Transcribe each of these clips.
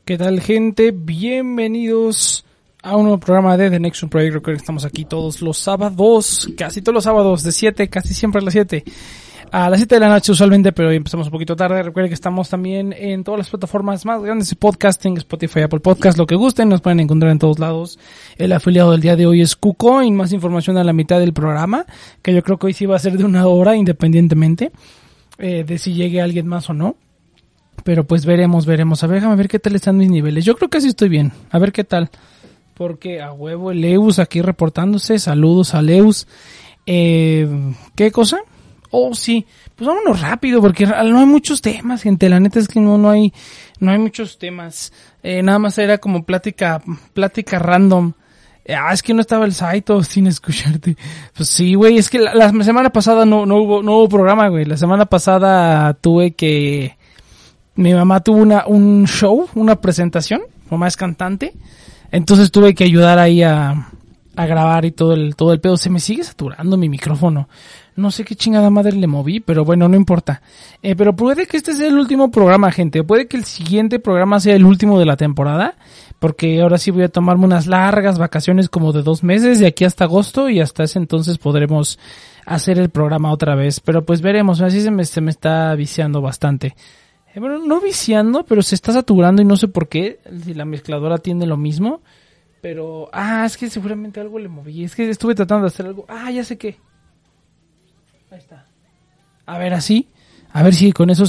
¿Qué tal, gente? Bienvenidos a un nuevo programa de The Nexus Project. Recuerden que estamos aquí todos los sábados, casi todos los sábados, de 7, casi siempre a las 7. A las 7 de la noche usualmente, pero hoy empezamos un poquito tarde. Recuerden que estamos también en todas las plataformas más grandes de podcasting, Spotify, Apple Podcast, lo que gusten, nos pueden encontrar en todos lados. El afiliado del día de hoy es KuCoin, más información a la mitad del programa, que yo creo que hoy sí va a ser de 1 hora, independientemente de si llegue alguien más o no. Pero pues veremos. A ver, déjame ver qué tal están mis niveles. Yo creo que sí estoy bien. A ver qué tal. Porque a huevo el Leus aquí reportándose. Saludos a Leus. ¿Qué cosa? Oh, sí. Pues vámonos rápido porque no hay muchos temas, gente. La neta es que no hay muchos temas. Nada más era como plática random. Es que no estaba el Saito sin escucharte. Pues sí, güey. Es que la semana pasada no hubo programa, güey. La semana pasada mi mamá tuvo un show, una presentación, mamá es cantante, entonces tuve que ayudar ahí a grabar y todo el pedo. Se me sigue saturando mi micrófono, no sé qué chingada madre le moví, pero bueno, no importa. Pero puede que este sea el último programa, gente, puede que el siguiente programa sea el último de la temporada, porque ahora sí voy a tomarme unas largas vacaciones como de 2 meses, de aquí hasta agosto, y hasta ese entonces podremos hacer el programa otra vez, pero pues veremos, así se me está viciando bastante. Bueno, no viciando, pero se está saturando y no sé por qué, si la mezcladora tiene lo mismo, pero, es que seguramente algo le moví, es que estuve tratando de hacer algo, ya sé qué, ahí está, a ver si con eso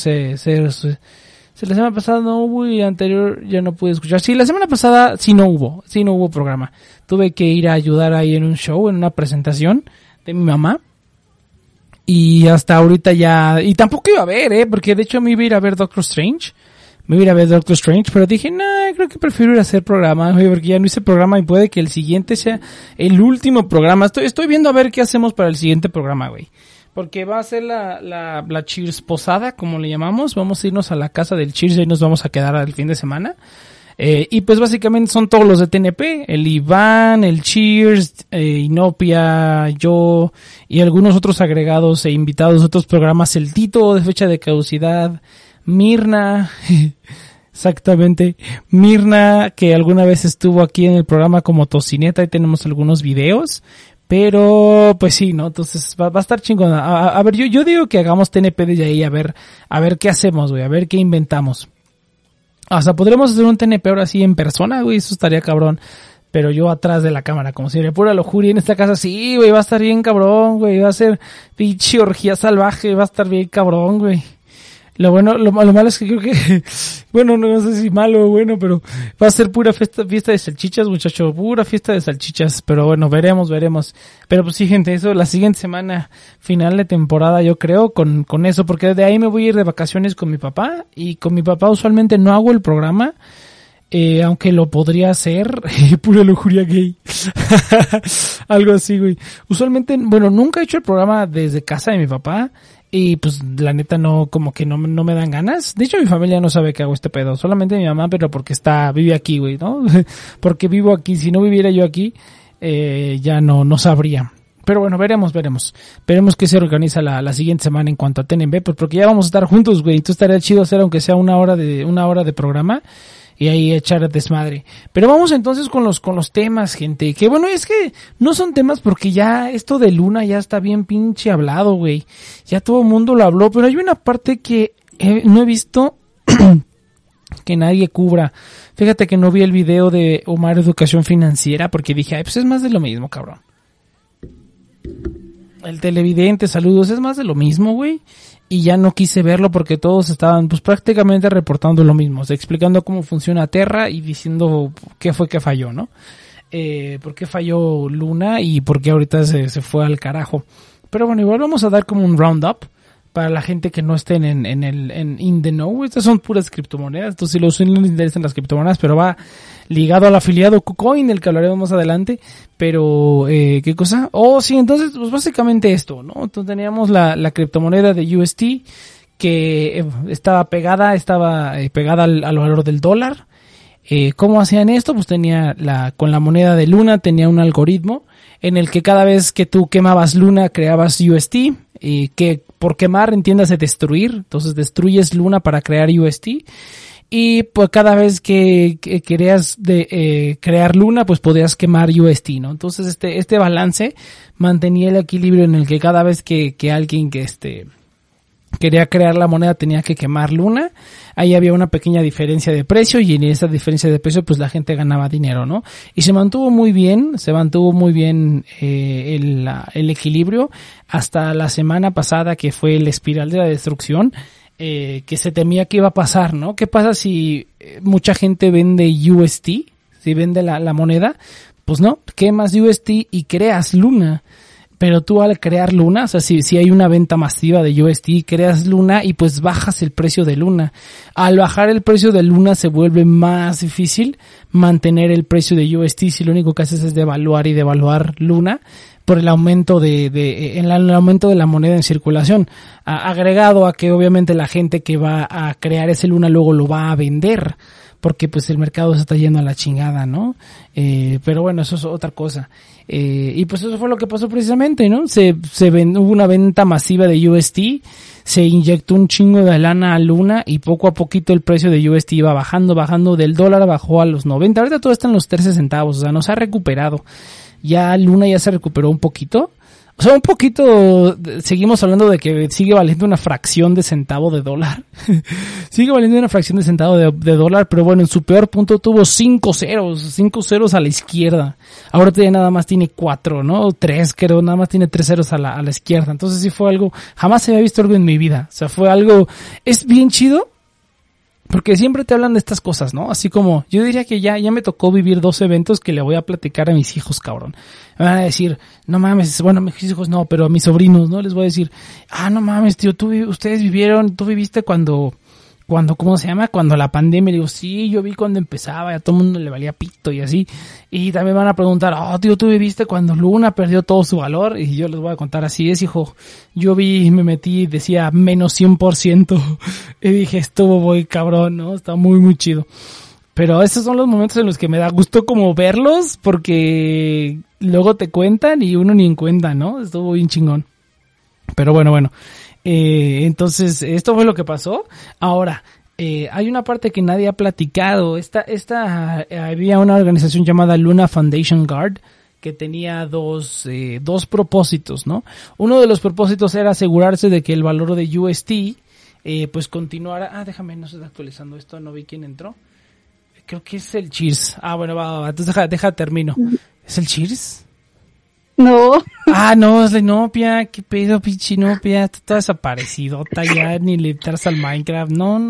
la semana pasada no hubo y anterior ya no pude escuchar, sí, la semana pasada sí no hubo programa, tuve que ir a ayudar ahí en un show, en una presentación de mi mamá. Y hasta ahorita ya, y tampoco iba a ver, porque de hecho me iba a ir a ver Doctor Strange, pero dije, creo que prefiero ir a hacer programa, porque ya no hice programa y puede que el siguiente sea el último programa. Estoy viendo a ver qué hacemos para el siguiente programa, güey, porque va a ser la Cheers posada, como le llamamos, vamos a irnos a la casa del Cheers y ahí nos vamos a quedar al fin de semana. Y pues básicamente son todos los de TNP, el Iván, el Cheers, Inopia, yo y algunos otros agregados e invitados de otros programas, el Tito de fecha de caducidad, Mirna, exactamente, Mirna que alguna vez estuvo aquí en el programa como tocineta y tenemos algunos videos, pero pues sí, ¿no? Entonces va a estar chingón. A ver, yo digo que hagamos TNP desde ahí a ver qué hacemos, güey, a ver qué inventamos. O sea, podremos hacer un TNP ahora sí en persona, güey, eso estaría cabrón. Pero yo atrás de la cámara, como si de pura lujuria en esta casa, sí, güey, va a estar bien cabrón, güey, va a ser pinche orgía salvaje, va a estar bien cabrón, güey. Lo malo es que creo que, bueno, no sé si malo o bueno, pero va a ser pura fiesta de salchichas, muchacho, pura fiesta de salchichas, pero bueno, veremos. Pero pues sí, gente, eso la siguiente semana, final de temporada, yo creo, con eso, porque de ahí me voy a ir de vacaciones con mi papá, y con mi papá usualmente no hago el programa, aunque lo podría hacer, pura lujuria gay, algo así, güey. Usualmente, bueno, nunca he hecho el programa desde casa de mi papá, y pues la neta no, como que no me dan ganas. De hecho mi familia no sabe que hago este pedo, solamente mi mamá, pero porque vive aquí, güey, ¿no? Porque vivo aquí, si no viviera yo aquí, ya no sabría. Pero bueno, veremos que se organiza la siguiente semana en cuanto a TNB, pues porque ya vamos a estar juntos, güey, entonces estaría chido hacer aunque sea 1 hora de programa. Y ahí echar desmadre. Pero vamos entonces con los temas, gente. Que bueno, es que no son temas porque ya esto de Luna ya está bien pinche hablado, güey. Ya todo el mundo lo habló, pero hay una parte que no he visto que nadie cubra. Fíjate que no vi el video de Omar Educación Financiera porque dije, pues es más de lo mismo, cabrón. El televidente, saludos, es más de lo mismo, güey. Y ya no quise verlo porque todos estaban pues prácticamente reportando lo mismo, o sea, explicando cómo funciona Terra y diciendo qué fue que falló, ¿no? Por qué falló Luna y por qué ahorita se fue al carajo. Pero bueno, igual vamos a dar como un roundup para la gente que no estén en in the know. Estas son puras criptomonedas, entonces si los no les interesan las criptomonedas, pero va ligado al afiliado KuCoin, del que hablaremos más adelante. Pero, ¿qué cosa? Oh, sí, entonces, pues básicamente esto, ¿no? Entonces teníamos la criptomoneda de UST que estaba pegada al valor del dólar. ¿Cómo hacían esto? Pues con la moneda de Luna tenía un algoritmo en el que cada vez que tú quemabas Luna creabas UST, que por quemar entiéndase destruir, entonces destruyes Luna para crear UST. y pues cada vez que querías crear Luna, pues podías quemar UST, ¿no? Entonces este balance mantenía el equilibrio en el que cada vez que alguien quería crear la moneda tenía que quemar Luna. Ahí había una pequeña diferencia de precio y en esa diferencia de precio pues la gente ganaba dinero, ¿no? Y se mantuvo muy bien el equilibrio hasta la semana pasada, que fue el espiral de la destrucción, que se temía que iba a pasar, ¿no? ¿Qué pasa si mucha gente vende UST? Si vende la moneda, pues no, quemas UST y creas Luna. Pero tú al crear Luna, o sea, si hay una venta masiva de UST, creas Luna y pues bajas el precio de Luna. Al bajar el precio de Luna se vuelve más difícil mantener el precio de UST si lo único que haces es devaluar Luna por el aumento el aumento de la moneda en circulación. Agregado a que obviamente la gente que va a crear ese Luna luego lo va a vender, porque pues el mercado se está yendo a la chingada, ¿no? Pero bueno, eso es otra cosa. Y pues eso fue lo que pasó precisamente, ¿no? Hubo una venta masiva de UST, se inyectó un chingo de lana a Luna y poco a poquito el precio de UST iba bajando del dólar, bajó a los 90, ahorita todo está en los 13 centavos, o sea, nos ha recuperado. Ya Luna ya se recuperó un poquito. O sea, un poquito, seguimos hablando de que sigue valiendo una fracción de centavo de dólar. Sigue valiendo una fracción de centavo de dólar, pero bueno, en su peor punto tuvo 5 ceros a la izquierda. Ahora ya nada más tiene 4, ¿no? 3, creo, nada más tiene 3 ceros a la izquierda. Entonces sí fue algo, jamás había visto algo en mi vida. O sea, fue algo, es bien chido. Porque siempre te hablan de estas cosas, ¿no? Así como, yo diría que ya me tocó vivir 2 eventos que le voy a platicar a mis hijos, cabrón. Me van a decir, no mames, bueno, a mis hijos no, pero a mis sobrinos, ¿no? Les voy a decir, no mames, tío, tú viviste cuando, ¿cómo se llama? Cuando la pandemia. Le digo, sí, yo vi cuando empezaba y a todo el mundo le valía pito y así. Y también van a preguntar, tío, ¿tú viviste cuando Luna perdió todo su valor? Y yo les voy a contar, así es, hijo. Yo me metí, decía menos 100%. Y dije, estuvo muy cabrón, ¿no? Está muy, muy chido. Pero esos son los momentos en los que me da gusto como verlos, porque luego te cuentan y uno ni en cuenta, ¿no? Estuvo bien chingón. Pero bueno. Entonces, esto fue lo que pasó. Ahora, hay una parte que nadie ha platicado. Había una organización llamada Luna Foundation Guard que tenía dos propósitos, ¿no? Uno de los propósitos era asegurarse de que el valor de UST, pues continuara. Déjame, no se está actualizando esto, no vi quién entró. Creo que es el Cheers. Bueno, va. Entonces deja termino. ¿Es el Cheers? No. No, es la Inopia. ¿Qué pedo, pinche Inopia? Está toda desaparecidota ya, ni le entras al Minecraft.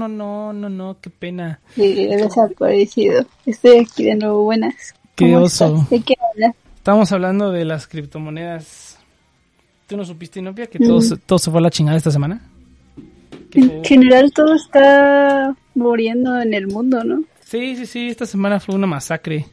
No, qué pena. Sí, he desaparecido. Estoy aquí de nuevo, buenas. Qué oso. ¿Estás? ¿De qué hablas? Estamos hablando de las criptomonedas. ¿Tú no supiste, Inopia, que todo se fue a la chingada esta semana? En general todo está muriendo en el mundo, ¿no? Sí, esta semana fue una masacre.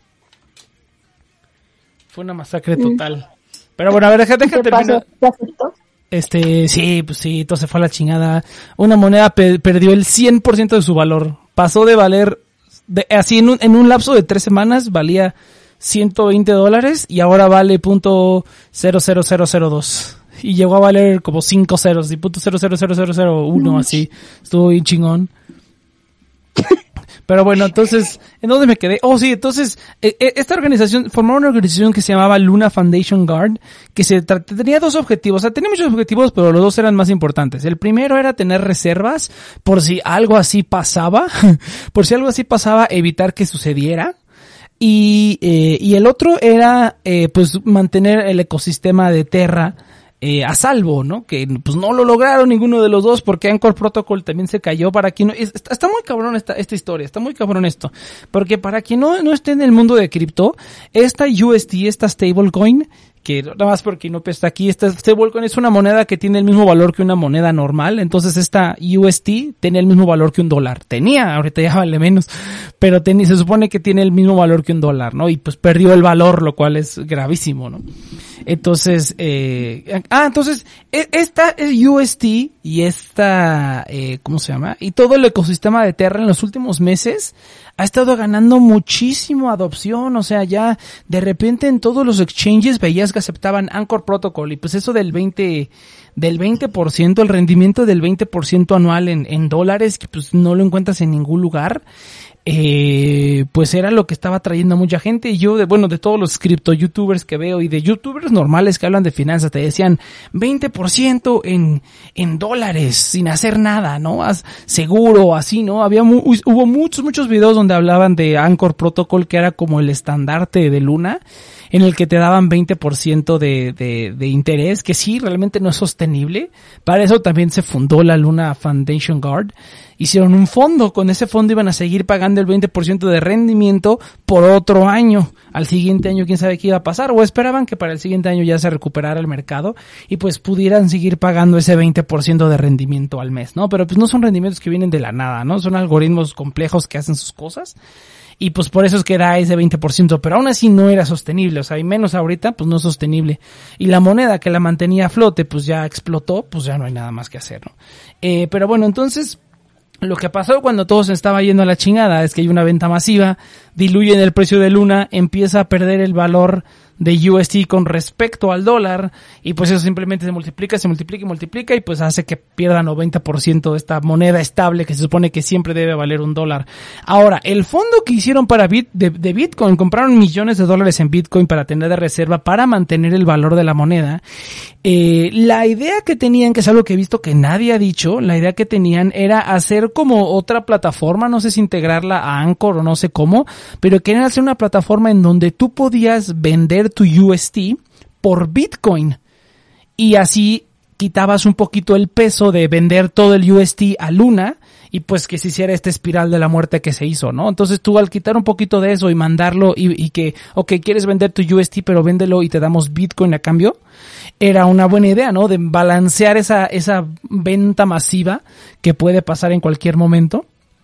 Fue una masacre total. Pero bueno, a ver, déjate terminar. ¿Te afectó? Sí, pues sí, todo se fue a la chingada. Una moneda perdió el 100% de su valor. Pasó de valer, así en un lapso de 3 semanas, valía $120 y ahora vale .00002. Y llegó a valer como 5 ceros y .00001, así. Estuvo bien chingón. Pero bueno, entonces, ¿en dónde me quedé? Sí, entonces, esta organización, formó una organización que se llamaba Luna Foundation Guard, que tenía 2 objetivos. O sea, tenía muchos objetivos, pero los 2 eran más importantes. El primero era tener reservas, por si algo así pasaba, evitar que sucediera. Y el otro era, pues, mantener el ecosistema de Terra a salvo, ¿no? Que pues no lo lograron ninguno de los dos porque Anchor Protocol también se cayó. Para quien no, está muy cabrón esta historia, está muy cabrón esto, porque para quien no esté en el mundo de cripto, esta UST, esta stablecoin, que nada más porque no está aquí, esta stablecoin es una moneda que tiene el mismo valor que una moneda normal. Entonces esta UST tenía el mismo valor que $1. Ahorita ya vale menos, pero se supone que tiene el mismo valor que $1, ¿no? Y pues perdió el valor, lo cual es gravísimo, ¿no? Entonces, entonces, esta UST y esta, ¿cómo se llama? Y todo el ecosistema de Terra en los últimos meses ha estado ganando muchísimo adopción. O sea, ya de repente en todos los exchanges veías que aceptaban Anchor Protocol, y pues eso del 20 del 20%, el rendimiento del 20% anual en dólares, que pues no lo encuentras en ningún lugar. Pues era lo que estaba atrayendo a mucha gente. Y yo, de todos los cripto youtubers que veo y de youtubers normales que hablan de finanzas, te decían 20% en dólares sin hacer nada, ¿no? Seguro, así, ¿no? Hubo muchos videos donde hablaban de Anchor Protocol, que era como el estandarte de Luna, en el que te daban 20% de interés, que sí, realmente no es sostenible. Para eso también se fundó la Luna Foundation Guard. Hicieron un fondo, con ese fondo iban a seguir pagando el 20% de rendimiento por otro año. Al siguiente año quién sabe qué iba a pasar, o esperaban que para el siguiente año ya se recuperara el mercado y pues pudieran seguir pagando ese 20% de rendimiento al mes, ¿no? Pero pues no son rendimientos que vienen de la nada, ¿no? Son algoritmos complejos que hacen sus cosas. Y pues por eso es que da ese 20%, pero aún así no era sostenible, o sea, y menos ahorita, pues no es sostenible. Y la moneda que la mantenía a flote, pues ya explotó, pues ya no hay nada más que hacer, ¿no? Pero bueno, entonces, lo que pasó cuando todo se estaba yendo a la chingada es que hay una venta masiva, diluyen el precio de Luna, empieza a perder el valor de UST con respecto al dólar, y pues eso simplemente se multiplica y pues hace que pierda 90% de esta moneda estable que se supone que siempre debe valer $1. Ahora, el fondo que hicieron para de Bitcoin, compraron millones de dólares en Bitcoin para tener de reserva para mantener el valor de la moneda. La idea que tenían, que es algo que he visto que nadie ha dicho, la idea que tenían era hacer como otra plataforma, no sé si integrarla a Anchor o no sé cómo, pero querían hacer una plataforma en donde tú podías vender tu UST por Bitcoin y así quitabas un poquito el peso de vender todo el UST a Luna y pues que se hiciera esta espiral de la muerte que se hizo, ¿no? Entonces tú al quitar un poquito de eso y mandarlo y que, quieres vender tu UST pero véndelo y te damos Bitcoin a cambio, era una buena idea, ¿no? De balancear esa venta masiva que puede pasar en cualquier momento.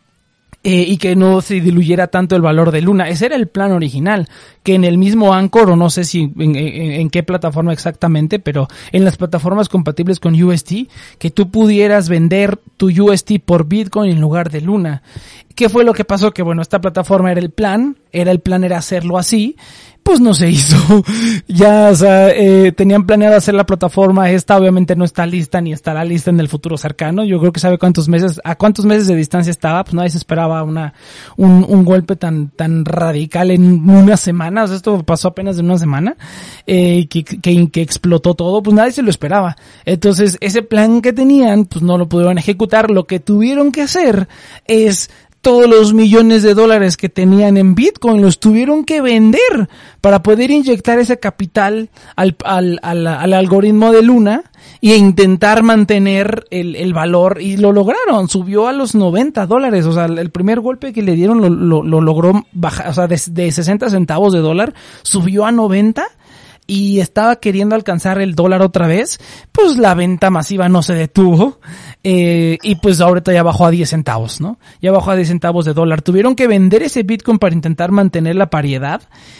Y que no se diluyera tanto el valor de Luna. Ese era el plan original, que en el mismo Anchor, o no sé si en qué plataforma exactamente, pero en las plataformas compatibles con UST, que tú pudieras vender tu UST por Bitcoin en lugar de Luna. ¿Qué fue lo que pasó? Que bueno, esta plataforma era el plan era hacerlo así, pues no se hizo. Ya, o sea, tenían planeado hacer la plataforma, esta obviamente no está lista ni estará lista en el futuro cercano. Yo creo que sabe a cuántos meses de distancia estaba, pues nadie se esperaba un golpe tan radical en una semana. O sea, esto pasó apenas en una semana, que explotó todo, pues nadie se lo esperaba. Entonces, ese plan que tenían, pues no lo pudieron ejecutar. Lo que tuvieron que hacer es todos los millones de dólares que tenían en Bitcoin los tuvieron que vender para poder inyectar ese capital al algoritmo de Luna e intentar mantener el valor, y lo lograron. Subió a los $90, o sea, el primer golpe que le dieron lo logró bajar, o sea, de 60 centavos de dólar subió a 90. Y estaba queriendo alcanzar el dólar otra vez, pues la venta masiva no se detuvo, y pues ahorita ya bajó a 10 centavos, ¿no? Ya bajó a 10 centavos de dólar. Tuvieron que vender ese Bitcoin para intentar mantener la paridad.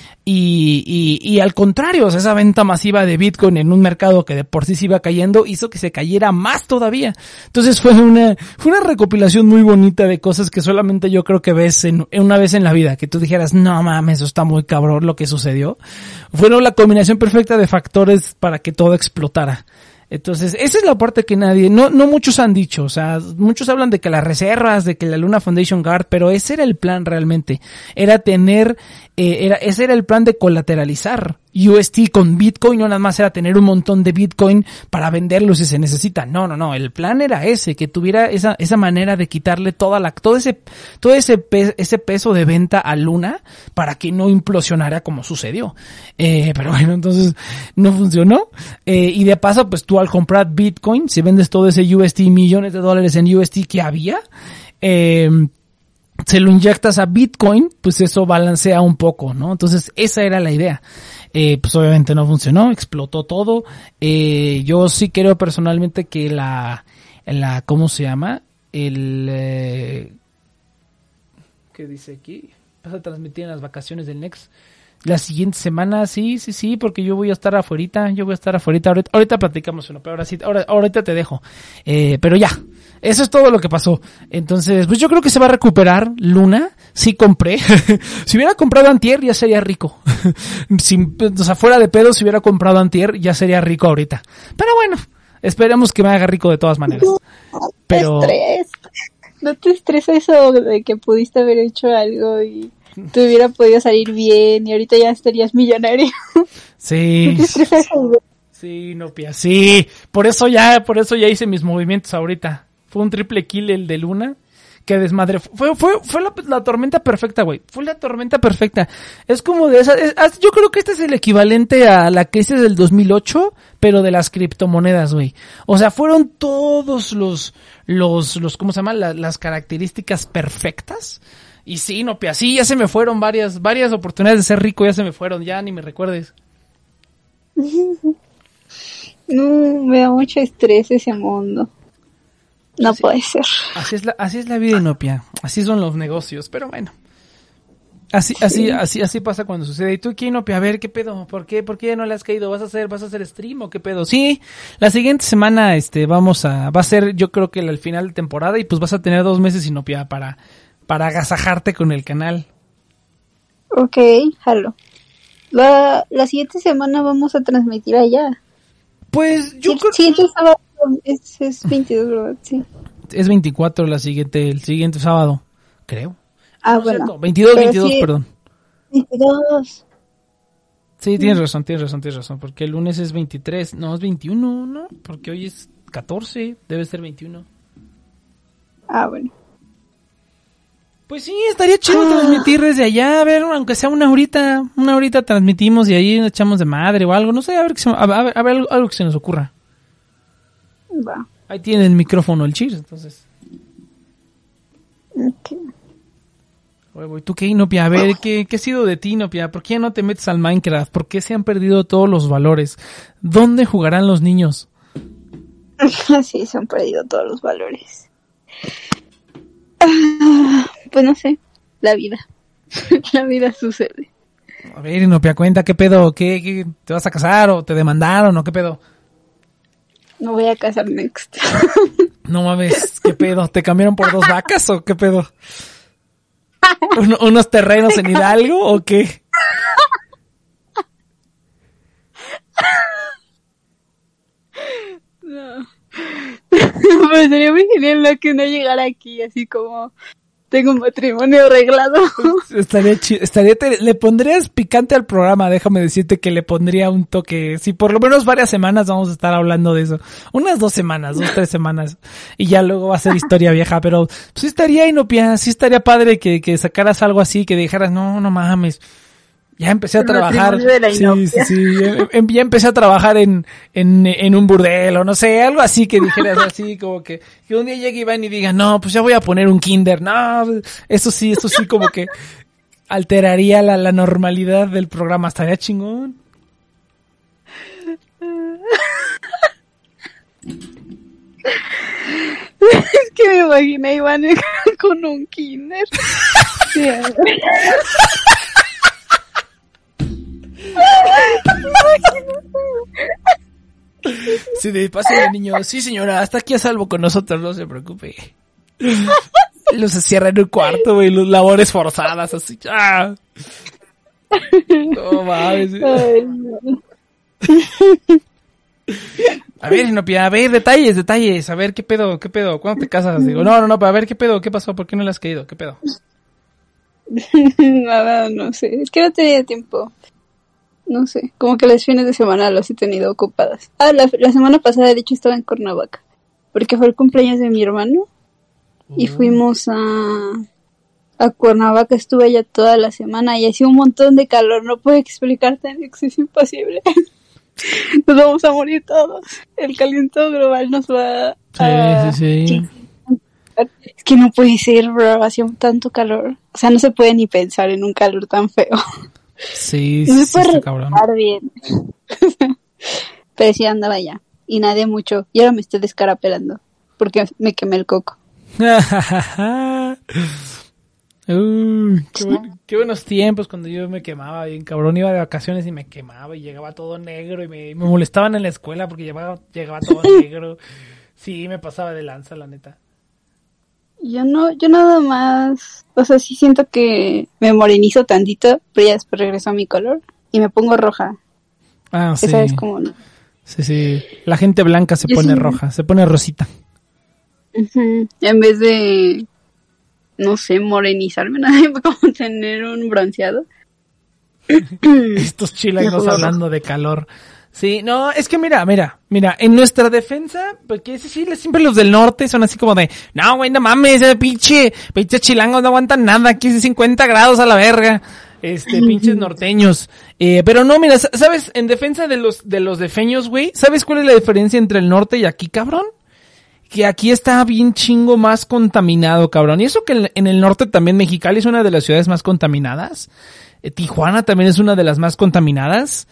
Y al contrario, o sea, esa venta masiva de Bitcoin en un mercado que de por sí se iba cayendo hizo que se cayera más todavía. Entonces fue una recopilación muy bonita de cosas que solamente yo creo que ves una vez en la vida, que tú dijeras, no mames, eso está muy cabrón lo que sucedió. Fueron la combinación perfecta de factores para que todo explotara. Entonces, esa es la parte que no muchos han dicho, o sea, muchos hablan de que las reservas, de que la Luna Foundation Guard, pero ese era el plan realmente, ese era el plan de colateralizar UST con Bitcoin, no nada más era tener un montón de Bitcoin para venderlo si se necesita, no, el plan era ese, que tuviera esa manera de quitarle todo ese peso de venta a Luna para que no implosionara como sucedió, pero bueno, entonces no funcionó, y de paso pues tú al comprar Bitcoin, si vendes todo ese UST, millones de dólares en UST que había, se lo inyectas a Bitcoin, pues eso balancea un poco, ¿no? Entonces esa era la idea. Pues obviamente no funcionó, explotó todo. Yo sí creo personalmente que ¿cómo se llama? ¿Qué dice aquí? Vas a transmitir en las vacaciones del Next. La siguiente semana, sí, porque yo voy a estar afuerita, ahorita platicamos uno, pero ahorita te dejo, pero ya, eso es todo lo que pasó. Entonces, pues yo creo que se va a recuperar Luna, sí compré, si hubiera comprado antier ya sería rico, o sea, fuera de pedo, si hubiera comprado antier ya sería rico ahorita, pero bueno, Esperemos que me haga rico de todas maneras. Pero No te estresa eso de que pudiste haber hecho algo y te hubiera podido salir bien y ahorita ya estarías millonario. sí. ¿No te estresa eso? Sí, Nopia, sí. Por eso ya hice mis movimientos ahorita. Fue un triple kill el de Luna. Que desmadre. Fue la tormenta perfecta, güey. Fue la tormenta perfecta. Es como de esas. Yo creo que este es el equivalente a la que hice del 2008, pero de las criptomonedas, güey. O sea, fueron todos los ¿cómo se llama? Las características perfectas. Y sí, Nopia, sí, ya se me fueron varias oportunidades de ser rico, ya se me fueron, ya ni me recuerdes. No, me da mucho estrés ese mundo. No así, puede ser. Así es la vida, Inopia. Así son los negocios, pero bueno. Así pasa cuando sucede. ¿Y tú qué, Inopia? A ver, ¿qué pedo? ¿Por qué no le has caído? ¿Vas a hacer stream o qué pedo? Sí, la siguiente semana va a ser, yo creo que el final de temporada y pues vas a tener 2 meses, Inopia, para agasajarte con el canal. Ok, jalo. La siguiente semana vamos a transmitir allá. Pues yo creo... Siguiente sábado es 22, ¿verdad? Sí. Es 24 el siguiente sábado, creo. Ah, no, bueno. Cierto, 22, sí, perdón. 22. Sí, tienes razón, porque el lunes es 23, no, es 21, ¿no? Porque hoy es 14, debe ser 21. Ah, bueno. Pues sí, estaría chido transmitir desde allá, a ver, aunque sea una horita transmitimos y ahí nos echamos de madre o algo, no sé, a ver algo que se nos ocurra. Va. Ahí tiene el micrófono el Cheers, entonces. Okay. Oye, ¿tú qué, Inopia? A ver, ¿qué ha sido de ti, Inopia? ¿Por qué ya no te metes al Minecraft? ¿Por qué se han perdido todos los valores? ¿Dónde jugarán los niños? Sí, se han perdido todos los valores. Pues no sé, la vida. La vida sucede. A ver, Inopia, cuenta, ¿qué pedo? ¿Qué te vas a casar o te demandaron o qué pedo? No voy a casar next. No mames, ¿qué pedo? ¿Te cambiaron por 2 vacas o qué pedo? ¿Unos terrenos en Hidalgo o qué? No. Pero sería muy genial lo que no llegara aquí, así como tengo un matrimonio arreglado. Estaría chido, le pondrías picante al programa, déjame decirte que le pondría un toque, sí, por lo menos varias semanas vamos a estar hablando de eso, unas 2 semanas, 3 semanas, y ya luego va a ser historia vieja, pero sí estaría, Inopia, sí estaría padre que sacaras algo así, que dijeras, no mames, ya empecé a trabajar, ya empecé a trabajar en un burdel o no sé, algo así que dijeras así, como que un día llegue Iván y diga, no, pues ya voy a poner un kinder, no, eso sí como que alteraría la normalidad del programa, estaría chingón. Es que me imaginé a Iván con un kinder. Sí. Sí, de paso el niño, sí señora, hasta aquí a salvo con nosotros, no se preocupe. Los cierra en un cuarto, güey, los labores forzadas, así, ¡ah! No mames. Ay, no. A ver, Inopia, a ver, detalles, a ver, ¿qué pedo? ¿Cuándo te casas? Digo, no, pero a ver, ¿qué pedo? ¿Qué pasó? ¿Por qué no le has caído? ¿Qué pedo? Nada, no sé, es que no tenía tiempo. No sé, como que los fines de semana los he tenido ocupadas. La semana pasada, de hecho, estaba en Cuernavaca, porque fue el cumpleaños de mi hermano, y fuimos a Cuernavaca, estuve allá toda la semana, y hacía un montón de calor, no puedo explicarte, Alex, es imposible. Nos vamos a morir todos, el calentamiento global nos va a... Sí. Es que no puede ser, bro, hacía tanto calor, o sea, no se puede ni pensar en un calor tan feo. Sí, no se puede está cabrón. Bien. Pero sí andaba ya. Y nadie mucho. Y ahora me estoy descarapelando. Porque me quemé el coco. Qué buenos tiempos cuando yo me quemaba bien cabrón. Iba de vacaciones y me quemaba y llegaba todo negro y me molestaban en la escuela porque llegaba todo negro. Sí, me pasaba de lanza, la neta. Yo nada más, o sea, sí siento que me morenizo tantito, pero ya después regreso a mi color y me pongo roja. Ah, sí. Esa es como... Sí. La gente blanca se pone roja, se pone rosita. Uh-huh. En vez de, no sé, morenizarme, nada, como tener un bronceado. Estos chilangos hablando de calor. Sí, no, es que mira, en nuestra defensa, porque sí, siempre los del norte son así como de, no, güey, no mames, pinche chilangos no aguantan nada, aquí es 50 grados a la verga, pinches norteños. Pero no, mira, ¿sabes? En defensa de los defeños, güey, ¿sabes cuál es la diferencia entre el norte y aquí, cabrón? Que aquí está bien chingo más contaminado, cabrón. Y eso que en el norte también Mexicali es una de las ciudades más contaminadas. Tijuana también es una de las más contaminadas.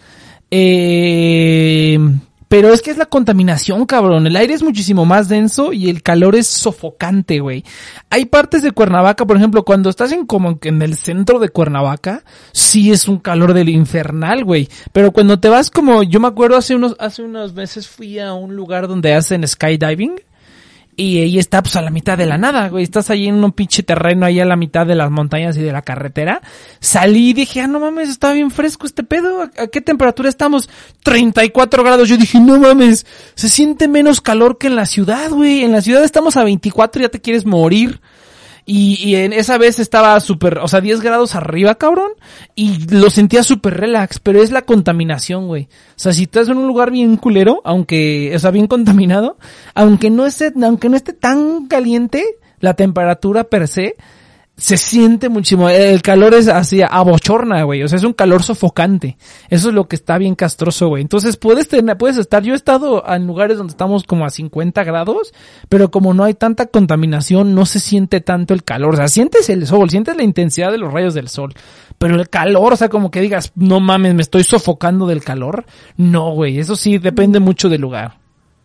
Pero es que es la contaminación, cabrón. El aire es muchísimo más denso y el calor es sofocante, güey. Hay partes de Cuernavaca, por ejemplo, cuando estás como en el centro de Cuernavaca, sí es un calor del infernal, güey. Pero cuando te vas como, yo me acuerdo hace unos meses fui a un lugar donde hacen skydiving. Y ahí está, pues, a la mitad de la nada, güey. Estás ahí en un pinche terreno, ahí a la mitad de las montañas y de la carretera. Salí y dije, no mames, está bien fresco este pedo. ¿A qué temperatura estamos? 34 grados. Yo dije, no mames, se siente menos calor que en la ciudad, güey. En la ciudad estamos a 24 y ya te quieres morir. Y en esa vez estaba 10 grados arriba, cabrón, y lo sentía súper relax, pero es la contaminación, güey. O sea, si estás en un lugar bien culero, bien contaminado, aunque no esté tan caliente, la temperatura per se, se siente muchísimo. El calor es así, abochorna, güey. O sea, es un calor sofocante. Eso es lo que está bien castroso, güey. Entonces puedes estar, yo he estado en lugares donde estamos como a 50 grados, pero como no hay tanta contaminación, no se siente tanto el calor. O sea, sientes el sol, sientes la intensidad de los rayos del sol. Pero el calor, o sea, como que digas, no mames, me estoy sofocando del calor. No, güey. Eso sí, depende mucho del lugar.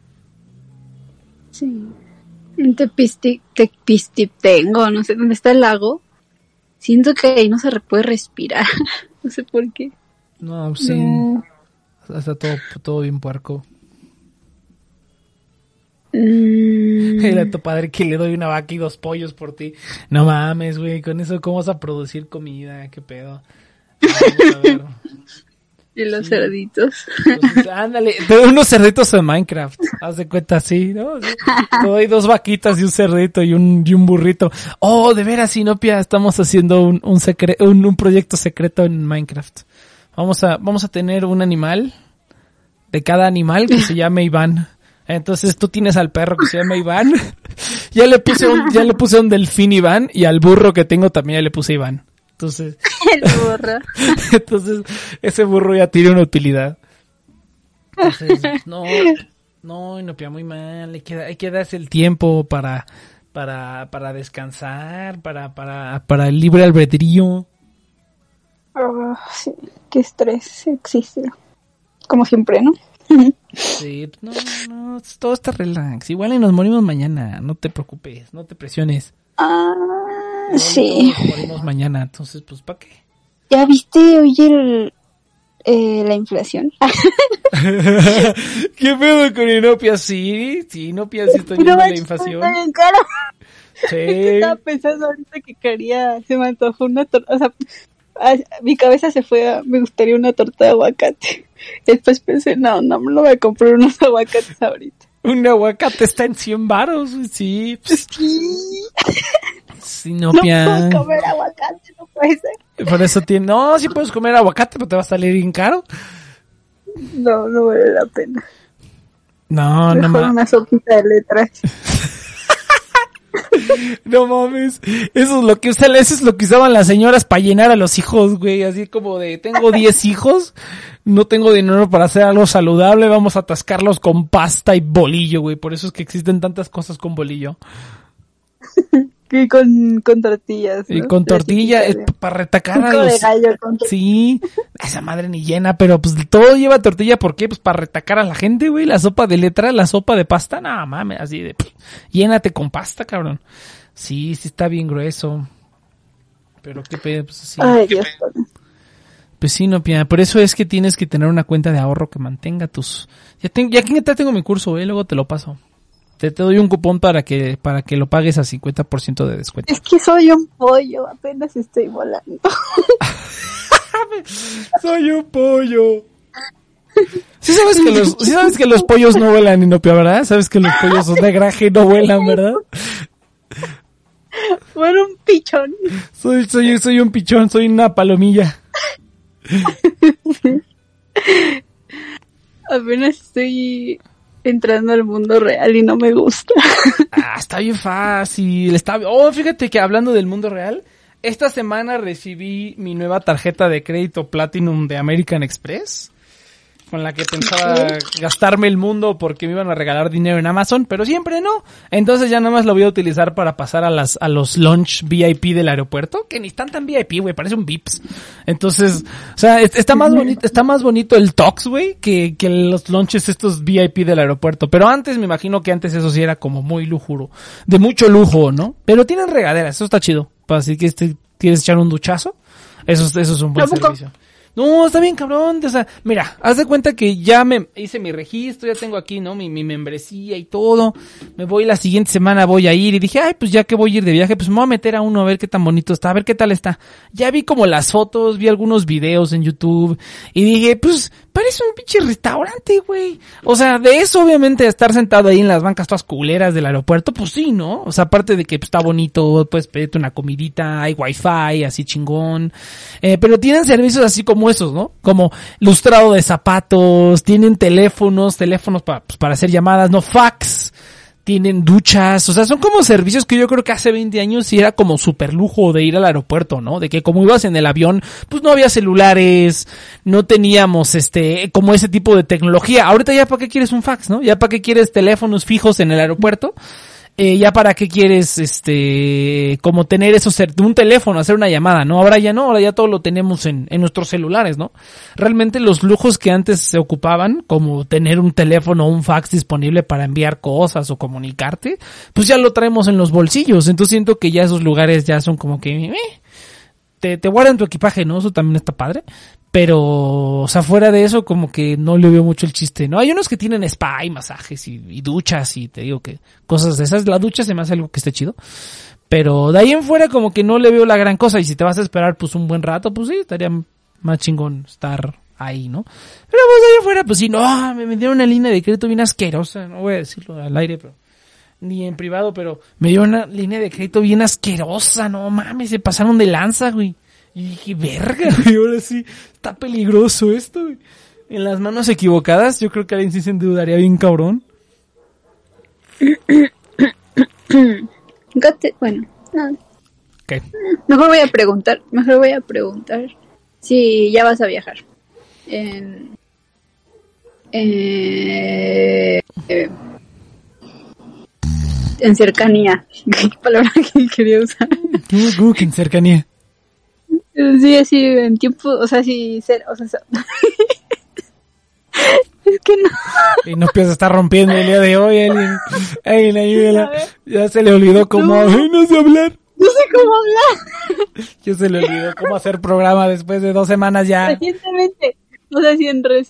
Sí. En Tepistitengo, no sé dónde está el lago. Siento que ahí no se puede respirar. No sé por qué. No, sí. No. Está todo bien puerco. Era tu padre que le doy una vaca y 2 pollos por ti. No mames, güey. Con eso, ¿cómo vas a producir comida? ¿Qué pedo? Vamos a ver. Y los cerditos. Entonces, ándale, te doy unos cerditos en Minecraft. Haz de cuenta así, ¿no? Sí. Te doy 2 vaquitas y un cerdito y un burrito. Oh, de veras, Sinopia, estamos haciendo un proyecto secreto en Minecraft. Vamos a tener un animal de cada animal que se llame Iván. Entonces tú tienes al perro que se llama Iván. Ya le puse un delfín Iván, y al burro que tengo también ya le puse Iván. Entonces, el burro. Entonces, ese burro ya tiene una utilidad. Entonces, no, muy mal. Hay que darse el tiempo para descansar, para el libre albedrío. Oh, sí, qué estrés existe. Como siempre, ¿no? Sí, no, todo está relax. Igual y nos morimos mañana, no te preocupes, no te presiones. Sí. Nos morimos mañana, entonces, pues, ¿para qué? ¿Ya viste, oye, la inflación? ¿Qué pedo con Inopia? Sí, Inopia sí está viendo la inflación. Está bien caro. Sí. Estaba pensando ahorita que se me antojó una torta, o sea, mi cabeza se fue a, me gustaría una torta de aguacate. Después pensé, no me lo voy a comprar unos aguacates ahorita. Un aguacate está en 100 varos, sí. Sinopia. No puedo comer aguacate, no puede ser. Por eso sí puedes comer aguacate, pero te va a salir bien caro. No vale la pena. Mejor una sopita de letras. No mames, eso es lo que usaban las señoras para llenar a los hijos, güey, así como de, tengo 10 hijos, no tengo dinero para hacer algo saludable, vamos a atascarlos con pasta y bolillo, güey, por eso es que existen tantas cosas con bolillo. Y con tortillas, ¿no? Y con tortilla, para retacar a los... Sí, esa madre ni llena, pero pues todo lleva tortilla, ¿por qué? Pues para retacar a la gente, güey, la sopa de letra, la sopa de pasta, no mames, así de... llénate con pasta, cabrón. Sí está bien grueso. Pero qué pedo, pues así. Ay, Dios. Pues sí, no, Pia, por eso es que tienes que tener una cuenta de ahorro que mantenga tus... Ya aquí tengo mi curso, luego te lo paso. Te doy un cupón para que lo pagues a 50% de descuento. Es que soy un pollo, apenas estoy volando. Soy un pollo. Sí sabes que los pollos no vuelan, Inopia, ¿verdad? Sabes que los pollos son de graje y no vuelan, ¿verdad? Bueno, un pichón. Soy un pichón, soy una palomilla. Apenas estoy entrando al mundo real y no me gusta. Está bien fácil. Fíjate que hablando del mundo real, esta semana recibí mi nueva tarjeta de crédito Platinum de American Express, con la que pensaba gastarme el mundo porque me iban a regalar dinero en Amazon, pero siempre no. Entonces ya nada más lo voy a utilizar para pasar a los lunch VIP del aeropuerto, que ni están tan VIP, güey, parece un Vips. Entonces, o sea, está más bonito el Tox, güey, que los lunches estos VIP del aeropuerto. Pero antes, me imagino que antes eso sí era como muy lujuro, de mucho lujo, ¿no? Pero tienen regaderas, eso está chido. Así que quieres echar un duchazo, eso es un buen servicio. No, está bien cabrón, o sea, mira, haz de cuenta que ya me hice mi registro, ya tengo aquí, ¿no? Mi membresía y todo, me voy la siguiente semana, voy a ir, y dije, ay, pues ya que voy a ir de viaje, pues me voy a meter a uno a ver qué tan bonito está, a ver qué tal está. Ya vi como las fotos, vi algunos videos en YouTube, y dije, pues, parece un pinche restaurante, güey. O sea, de eso obviamente estar sentado ahí en las bancas todas culeras del aeropuerto, pues sí, ¿no? O sea, aparte de que pues, está bonito, puedes pedirte una comidita, hay wifi, así chingón, pero tienen servicios así como esos, ¿no? Como lustrado de zapatos, tienen teléfonos para hacer llamadas, no fax, tienen duchas, o sea, son como servicios que yo creo que hace 20 años sí era como súper lujo de ir al aeropuerto, ¿no? De que como ibas en el avión, pues no había celulares, no teníamos como ese tipo de tecnología. Ahorita ya para qué quieres un fax, ¿no? Ya para qué quieres teléfonos fijos en el aeropuerto. Ya para qué quieres, como tener un teléfono, hacer una llamada, ¿no? Ahora ya todo lo tenemos en nuestros celulares, ¿no? Realmente los lujos que antes se ocupaban, como tener un teléfono o un fax disponible para enviar cosas o comunicarte, pues ya lo traemos en los bolsillos. Entonces siento que ya esos lugares ya son como que, te guardan tu equipaje, ¿no? Eso también está padre. Pero, o sea, fuera de eso, como que no le veo mucho el chiste, ¿no? Hay unos que tienen spa y masajes y duchas y te digo que cosas de esas. La ducha se me hace algo que esté chido. Pero de ahí en fuera como que no le veo la gran cosa. Y si te vas a esperar pues un buen rato, pues sí, estaría más chingón estar ahí, ¿no? Pero pues de ahí en fuera, pues sí, no, me dieron una línea de crédito bien asquerosa. No voy a decirlo al aire, pero ni en privado, pero me dieron una línea de crédito bien asquerosa. No mames, se pasaron de lanza, güey. Y dije, verga, güey, ahora sí, está peligroso esto, güey. En las manos equivocadas, yo creo que alguien sí se endeudaría bien cabrón. Bueno, no. ¿Qué? Mejor voy a preguntar si ya vas a viajar. En cercanía. ¿Qué palabra que quería usar? ¿Cómo que en cercanía? Sí, así en tiempo, o sea, sí, es que no. Y no empieza a estar rompiendo el día de hoy, alguien ayúdela. Ya se le olvidó cómo, no sé hablar. No sé cómo hablar. Ya se le olvidó cómo hacer programa después de 2 semanas ya. Recientemente, o sea, si en no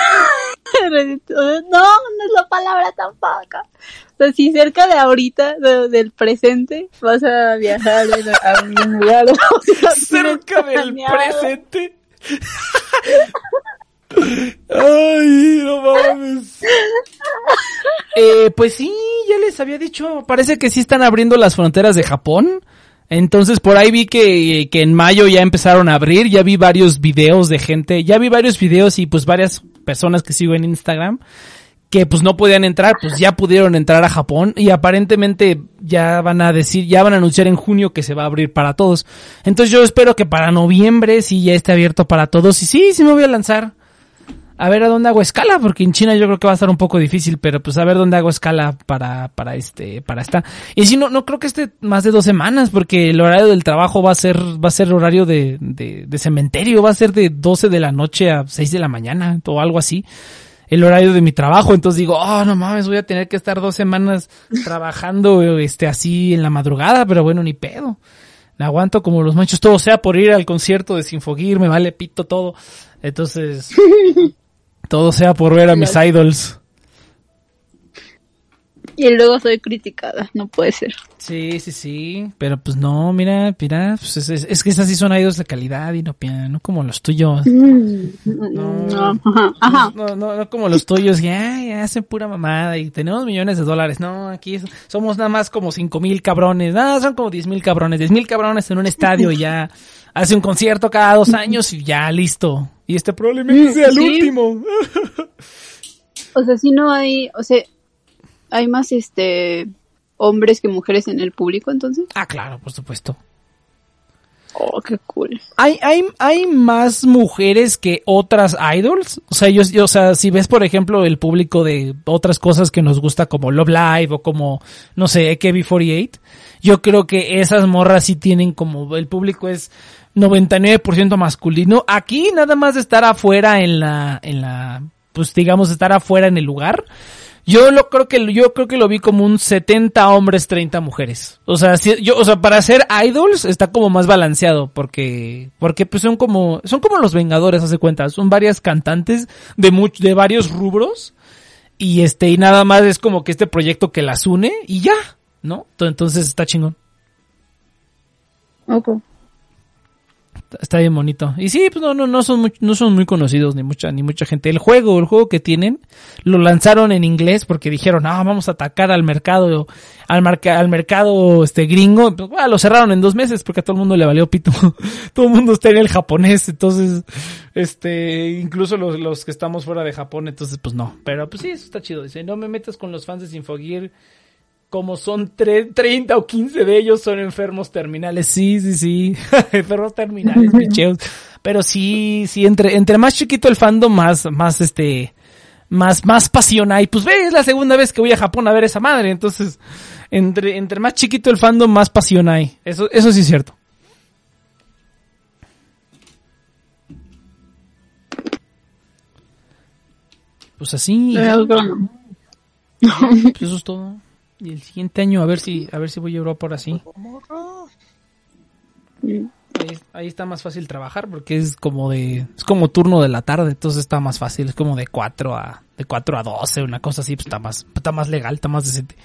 es la palabra tampoco. O sea, si cerca de ahorita, del presente, vas a viajar a un lugar. Cerca del presente. Ay, no mames. Pues sí, ya les había dicho, parece que sí están abriendo las fronteras de Japón. Entonces por ahí vi que en mayo ya empezaron a abrir, ya vi varios videos de gente, y pues varias personas que sigo en Instagram que pues no podían entrar, pues ya pudieron entrar a Japón y aparentemente ya van a anunciar en junio que se va a abrir para todos. Entonces yo espero que para noviembre sí ya esté abierto para todos y sí me voy a lanzar. A ver a dónde hago escala, porque en China yo creo que va a estar un poco difícil, pero pues a ver dónde hago escala para esta. Y si no creo que esté más de 2 semanas, porque el horario del trabajo va a ser horario de cementerio, va a ser de 12 de la noche a 6 de la mañana, o algo así. El horario de mi trabajo, entonces digo, no mames, voy a tener que estar 2 semanas trabajando, así en la madrugada, pero bueno, ni pedo. La aguanto como los machos, todo sea por ir al concierto de Sinfogir, me vale pito todo. Entonces, todo sea por ver a mis idols. Y luego soy criticada, no puede ser. Sí, pero pues no, mira, pues es que esas sí son idols de calidad y no como los tuyos. No, ajá. No como los tuyos, ya hacen pura mamada y tenemos millones de dólares. No, aquí somos nada más como 5,000 cabrones, son como 10,000 cabrones, 10,000 cabrones en un estadio y ya hace un concierto cada 2 años y ya listo. Y probablemente sea el último. O sea, si no hay, hay más hombres que mujeres en el público, entonces. Ah, claro, por supuesto. Oh, qué cool. Hay más mujeres que otras idols. O sea, si ves, por ejemplo, el público de otras cosas que nos gusta como Love Live o como, no sé, AKB48, yo creo que esas morras sí tienen como, el público es 99% masculino. Aquí nada más de estar afuera pues digamos, estar afuera en el lugar. Yo creo que lo vi como un 70 hombres, 30 mujeres. O sea, para hacer idols está como más balanceado porque pues son como los Vengadores, hace cuenta. Son varias cantantes de varios rubros y y nada más es como que este proyecto que las une y ya, ¿no? Entonces está chingón. Okay. Está bien bonito. Y sí, pues no son muy conocidos ni mucha gente. El juego que tienen lo lanzaron en inglés porque dijeron, vamos a atacar al mercado gringo. Pues, lo cerraron en 2 meses porque a todo el mundo le valió pito. Todo el mundo está en el japonés, entonces incluso los que estamos fuera de Japón, entonces pues no. Pero pues sí, eso está chido. Dice, no me metas con los fans de Symphogear. Como son 30 o 15 de ellos son enfermos terminales. Sí. Enfermos terminales, picheos. Pero sí, entre más chiquito el fandom, más pasión hay. Pues es la segunda vez que voy a Japón a ver esa madre. Entonces, entre más chiquito el fandom, más pasión hay. Eso sí es cierto. Pues así. Pues eso es todo. Y el siguiente año a ver si voy a Europa ahora sí. Ahí está más fácil trabajar porque es como turno de la tarde, entonces está más fácil, es como de 4 a 12, una cosa así, pues está más legal, está más decente.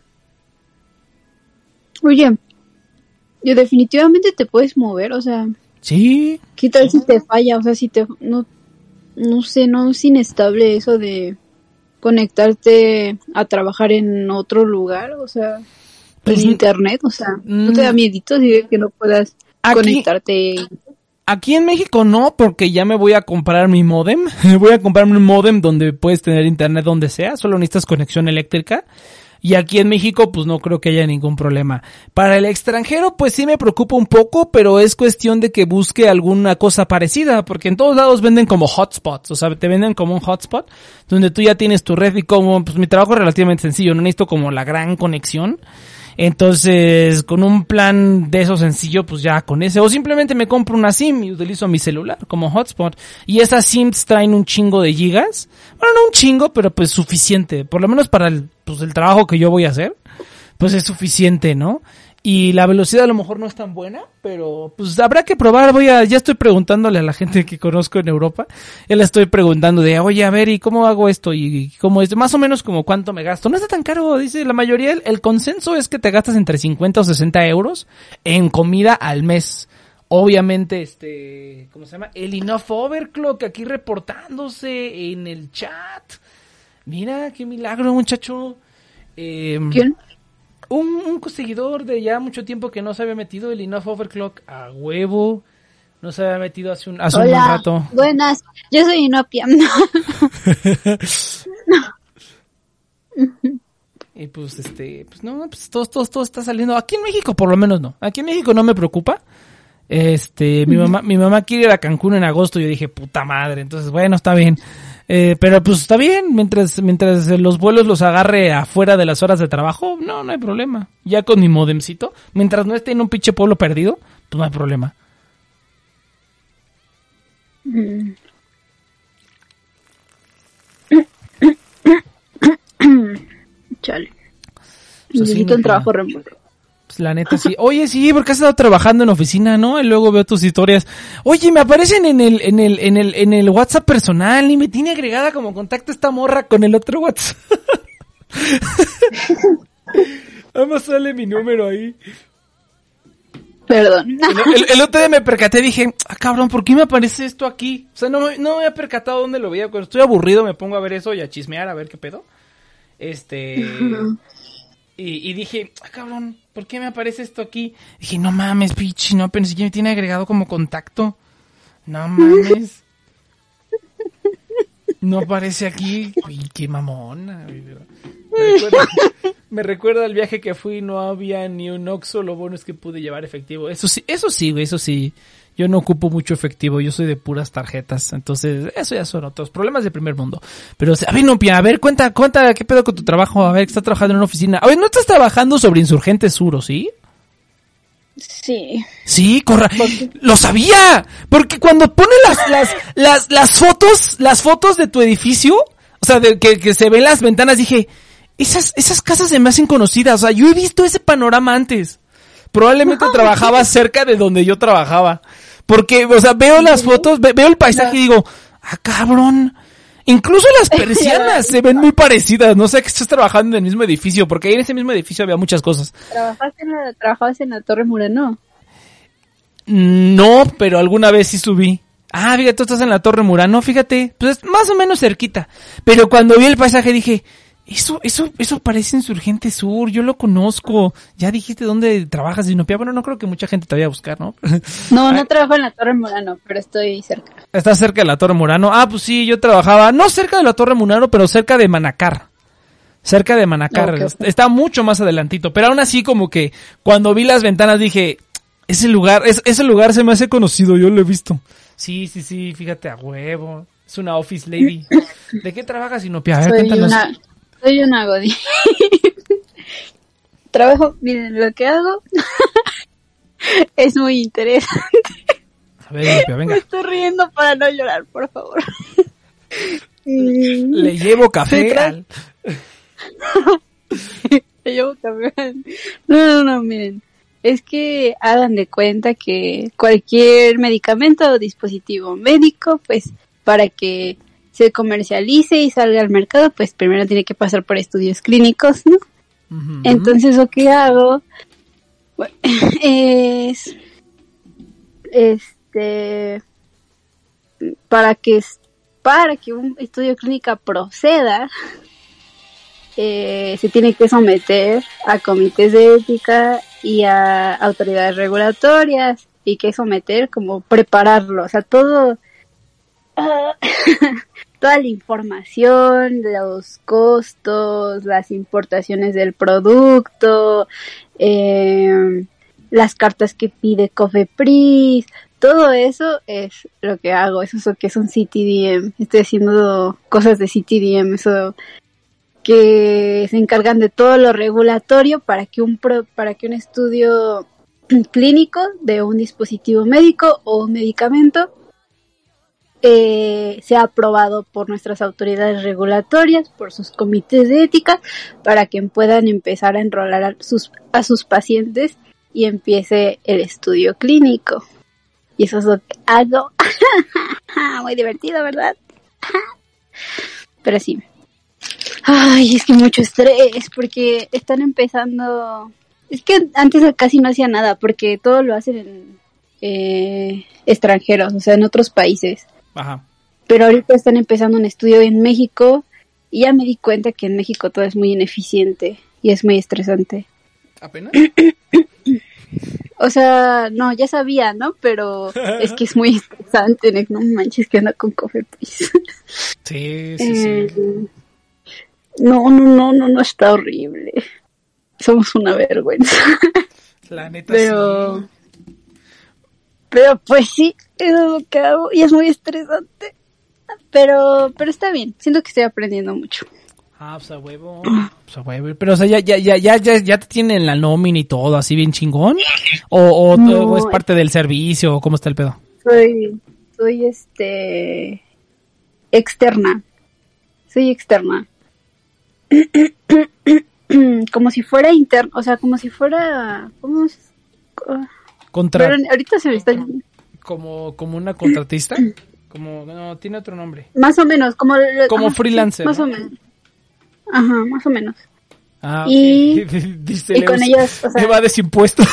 Oye, y definitivamente te puedes mover, o sea. Sí. ¿Qué tal si te falla? O sea, si no sé, no es inestable eso de conectarte a trabajar en otro lugar, o sea, pues, en internet, o sea, ¿no te da miedito si que no puedas conectarte? Aquí en México no, porque ya me voy a comprar mi módem. Voy a comprarme un módem donde puedes tener internet donde sea, solo necesitas conexión eléctrica. Y aquí en México, pues no creo que haya ningún problema. Para el extranjero, pues sí me preocupa un poco, pero es cuestión de que busque alguna cosa parecida, porque en todos lados venden como hotspots, o sea, te venden como un hotspot, donde tú ya tienes tu red y como, pues mi trabajo es relativamente sencillo, no necesito como la gran conexión. Entonces, con un plan de eso sencillo, pues ya con ese, o simplemente me compro una SIM y utilizo mi celular como hotspot, y esas SIMs traen un chingo de gigas, bueno, no un chingo, pero pues suficiente, por lo menos para el trabajo que yo voy a hacer, pues es suficiente, ¿no? Y la velocidad a lo mejor no es tan buena, pero pues habrá que probar. Ya estoy preguntándole a la gente que conozco en Europa, ya le estoy preguntando de, oye, a ver, ¿y cómo hago esto? Y cómo es, más o menos como cuánto me gasto. No está tan caro, dice la mayoría, el consenso es que te gastas entre 50 o 60 euros en comida al mes. Obviamente, ¿cómo se llama? El Enough Overclock aquí reportándose en el chat. Mira, qué milagro, muchacho. ¿Quién? Un seguidor de ya mucho tiempo que no se había metido, el Enough Overclock, a huevo. No se había metido hace un buen rato. Buenas, yo soy Inopia. Y pues, pues no, pues todo está saliendo. Aquí en México por lo menos no. Aquí en México no me preocupa. Mi mamá quiere ir a Cancún en agosto y yo dije, puta madre. Entonces, bueno, está bien. Pero pues está bien, mientras los vuelos los agarre afuera de las horas de trabajo, no hay problema. Ya con mi modemcito, mientras no esté en un pinche pueblo perdido, pues no hay problema. Chale. Pues necesito un trabajo remoto. Pues la neta sí. Oye, sí, porque has estado trabajando en oficina, ¿no? Y luego veo tus historias. Oye, me aparecen en el WhatsApp personal y me tiene agregada como contacto esta morra con el otro WhatsApp. Nada más sale mi número ahí. Perdón. El otro día me percaté, dije, cabrón, ¿por qué me aparece esto aquí? O sea, no me había percatado dónde lo veía. Cuando estoy aburrido me pongo a ver eso y a chismear, a ver qué pedo. Y dije, cabrón, ¿por qué me aparece esto aquí? Dije, no mames, bitch, no, pensé que me tiene agregado como contacto. No mames. No aparece aquí. Uy, qué mamona. Me recuerda al viaje que fui, no había ni un Oxxo, lo bueno es que pude llevar efectivo. Eso sí, güey, eso sí. Yo no ocupo mucho efectivo, yo soy de puras tarjetas. Entonces, eso ya son otros problemas de primer mundo. Pero, a ver, Nopia, a ver, cuenta, ¿qué pedo con tu trabajo? A ver, estás trabajando en una oficina. A ver, ¿no estás trabajando sobre Insurgentes Sur, sí? Sí. Sí, ¡lo sabía! Porque cuando ponen las fotos de tu edificio, o sea, de que se ven las ventanas, dije, esas casas se me hacen conocidas. O sea, yo he visto ese panorama antes. Probablemente trabajaba cerca de donde yo trabajaba. Porque, o sea, veo las fotos, veo el paisaje y digo, cabrón. Incluso las persianas se ven muy parecidas. No sé que estás trabajando en el mismo edificio, porque ahí en ese mismo edificio había muchas cosas. ¿Trabajabas en la Torre Murano? No, pero alguna vez sí subí. Fíjate, tú estás en la Torre Murano, fíjate, pues más o menos cerquita. Pero cuando vi el paisaje dije, eso parece Insurgente Sur, yo lo conozco. Ya dijiste dónde trabajas, Dinopia. Bueno, no creo que mucha gente te vaya a buscar, ¿no? No trabajo en la Torre Murano, pero estoy cerca. ¿Estás cerca de la Torre Murano? Pues sí, yo trabajaba, no cerca de la Torre Murano, pero cerca de Manacar. Cerca de Manacar. Okay. Está mucho más adelantito, pero aún así como que cuando vi las ventanas dije, ese lugar se me hace conocido, yo lo he visto. Sí, fíjate, a huevo. Es una office lady. ¿De qué trabajas, Dinopia? A ver, cuéntanos. Soy una godín. Trabajo, miren, lo que hago es muy interesante. A ver, Dinopia, venga. Me estoy riendo para no llorar, por favor. Le llevo café Le llevo café. No, miren. Es que hagan de cuenta que cualquier medicamento o dispositivo médico, pues, para que se comercialice y salga al mercado, pues primero tiene que pasar por estudios clínicos, ¿no? Uh-huh. Entonces lo que hago es para que un estudio clínico proceda, se tiene que someter a comités de ética y a autoridades regulatorias, y que someter como prepararlo, o sea, todo toda la información, los costos, las importaciones del producto, las cartas que pide Cofepris, todo eso es lo que hago, eso es lo que es un CTDM. Estoy haciendo cosas de CTDM, eso que se encargan de todo lo regulatorio para que un estudio clínico de un dispositivo médico o un medicamento sea aprobado por nuestras autoridades regulatorias, por sus comités de ética, para que puedan empezar a enrolar a sus pacientes y empiece el estudio clínico. Y eso es lo que hago. Muy divertido, ¿verdad? Pero sí. Ay, es que mucho estrés, porque están empezando... Es que antes casi no hacía nada, porque todo lo hacen en extranjeros, o sea, en otros países. Ajá. Pero ahorita están empezando un estudio en México y ya me di cuenta que en México todo es muy ineficiente y es muy estresante. ¿Apenas? O sea, no, ya sabía, ¿no? Pero es que es muy estresante, no manches, que anda con Cofepris. Sí. No, está horrible. Somos una vergüenza. La neta sí. Pero pues sí, es lo que hago y es muy estresante. Pero está bien, siento que estoy aprendiendo mucho. Pues a huevo. Pero o sea, ya te tienen la nómina y todo así bien chingón. ¿O es parte del servicio? ¿O cómo está el pedo? Soy externa. Soy externa. Como si fuera interno, o sea, como si fuera... ¿Cómo es? Pero ahorita se me está... ¿Como una contratista? No, tiene otro nombre. Más o menos, como freelancer. Más ¿no? o menos. Ajá, más o menos. Ah, y, dice y con ellos, o sea, evades impuestos.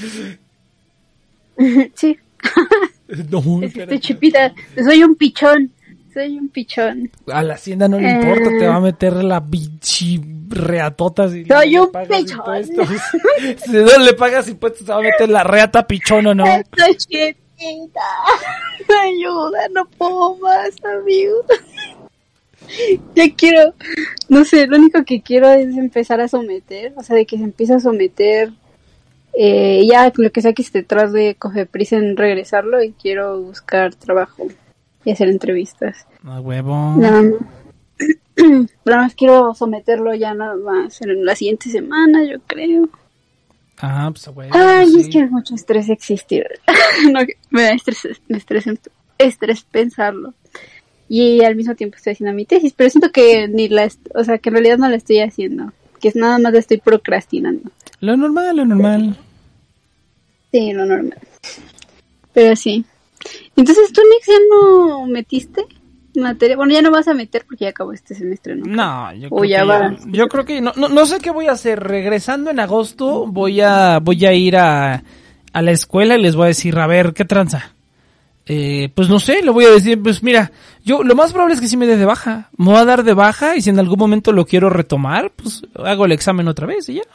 sí. No, Chipita, soy un pichón. A la hacienda no le importa, te va a meter la bichi reatota si soy no un le pagas pichón. impuestos. Si no le pagas impuestos, te va a meter la reata pichón o no. Estoy chiquita. Ayuda, no puedo más, amigo. Ya quiero, no sé, lo único que quiero es empezar a someter, o sea, de que se empiece a someter, ya lo que sea que esté detrás de Cofepris en regresarlo, y quiero buscar trabajo y hacer entrevistas. A huevo. Nada más quiero someterlo ya nada más en la siguiente semana, yo creo. Ah, pues a huevo. Ay, sí. es que es mucho estrés existir. No, me da estrés pensarlo. Y al mismo tiempo estoy haciendo mi tesis, pero siento que o sea, que en realidad no la estoy haciendo, que es nada más la estoy procrastinando. Lo normal. Sí, lo normal. Pero sí. Entonces, ¿tú, Nix, ya no metiste materia? Bueno, ya no vas a meter porque ya acabó este semestre, ¿no? No, yo creo que no sé qué voy a hacer. Regresando en agosto, voy a ir a la escuela y les voy a decir, a ver, ¿qué tranza? Pues no sé, le voy a decir, pues mira, yo lo más probable es que sí me dé de baja. Me voy a dar de baja y si en algún momento lo quiero retomar, pues hago el examen otra vez y ya.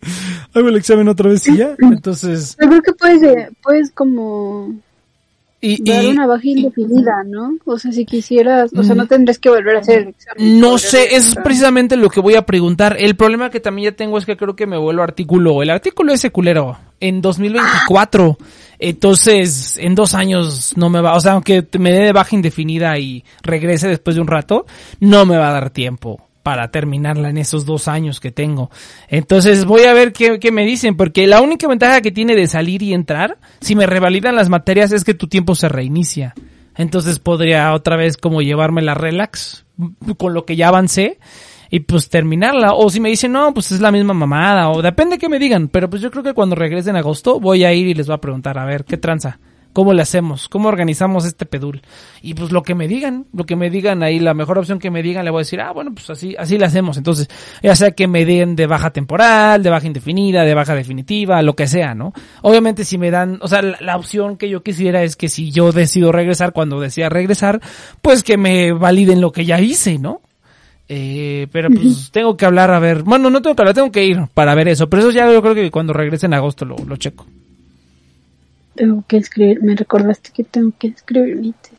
Entonces... Yo creo que puedes como... dar una baja indefinida, ¿no? O sea, si quisieras, o sea, no tendrás que volver a hacer el examen. No sé, es precisamente lo que voy a preguntar. El problema que también ya tengo es que creo que me vuelvo el artículo ese culero, en 2024. Entonces, en 2 años no me va, o sea, aunque me dé de baja indefinida y regrese después de un rato, no me va a dar tiempo para terminarla en esos 2 años que tengo. Entonces voy a ver qué me dicen, porque la única ventaja que tiene de salir y entrar, si me revalidan las materias, es que tu tiempo se reinicia. Entonces podría otra vez como llevarme la relax con lo que ya avancé y pues terminarla. O si me dicen, no, pues es la misma mamada, o depende que me digan. Pero pues yo creo que cuando regrese en agosto voy a ir y les voy a preguntar, a ver, ¿qué tranza? ¿Cómo le hacemos? ¿Cómo organizamos este pedul? Y pues lo que me digan ahí, la mejor opción que me digan, le voy a decir, bueno, pues así le hacemos. Entonces, ya sea que me den de baja temporal, de baja indefinida, de baja definitiva, lo que sea, ¿no? Obviamente si me dan, o sea, la opción que yo quisiera es que si yo decido regresar cuando decida regresar, pues que me validen lo que ya hice, ¿no? Pero pues tengo que hablar, a ver, bueno, no tengo que hablar, tengo que ir para ver eso, pero eso ya yo creo que cuando regrese en agosto lo checo. Tengo que escribir, me recordaste que tengo que escribir mi tesis.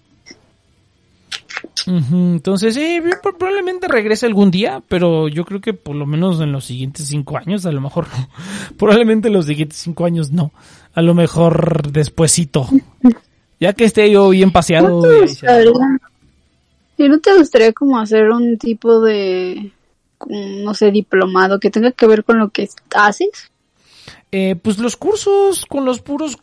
Entonces, probablemente regrese algún día, pero yo creo que por lo menos en los siguientes 5 años, a lo mejor no. Probablemente en los siguientes 5 años no. A lo mejor despuesito. Ya que esté yo bien paseado. ¿Y no te gustaría como hacer un tipo de, no sé, diplomado que tenga que ver con lo que haces? Pues los cursos, con los puros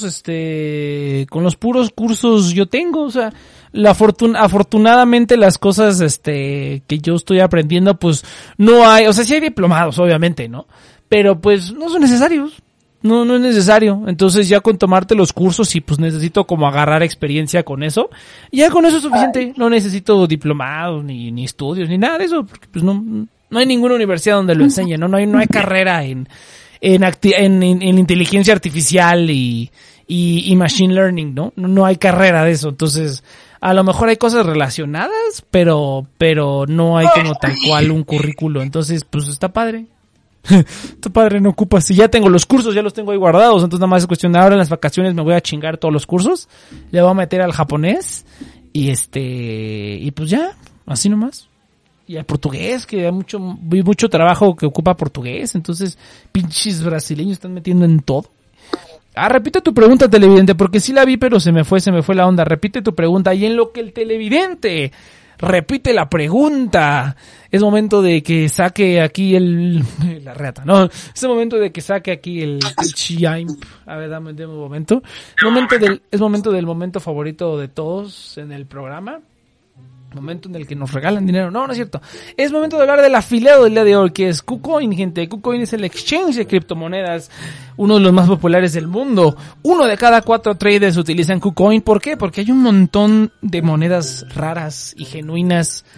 cursos yo tengo, o sea, afortunadamente las cosas, que yo estoy aprendiendo, pues no hay, o sea, sí hay diplomados, obviamente, ¿no? Pero pues no son necesarios, no es necesario, entonces ya con tomarte los cursos y pues necesito como agarrar experiencia con eso, y ya con eso es suficiente, no necesito diplomados, ni estudios, ni nada de eso, porque pues no hay ninguna universidad donde lo enseñen, no hay carrera en inteligencia artificial y machine learning, ¿no? No hay carrera de eso. Entonces, a lo mejor hay cosas relacionadas, pero no hay como tal cual un currículo. Entonces, pues está padre. Está padre, no ocupas. Si ya tengo los cursos, ya los tengo ahí guardados. Entonces, nada más es cuestión de ahora en las vacaciones me voy a chingar todos los cursos. Le voy a meter al japonés. Y pues ya, así nomás. Y al portugués, que hay mucho trabajo que ocupa portugués, entonces pinches brasileños están metiendo en todo. Repite tu pregunta, televidente, porque sí la vi, pero se me fue la onda. Repite tu pregunta, y en lo que el televidente repite la pregunta, es momento de que saque aquí la reata, ¿no? Es momento de que saque aquí el chiaimp. A ver, dame un momento. Es momento del momento favorito de todos en el programa. Momento en el que nos regalan dinero. No es cierto. Es momento de hablar del afiliado del día de hoy, que es KuCoin, gente. KuCoin es el exchange de criptomonedas, uno de los más populares del mundo. 1 de cada 4 traders utilizan KuCoin. ¿Por qué? Porque hay un montón de monedas raras y genuinas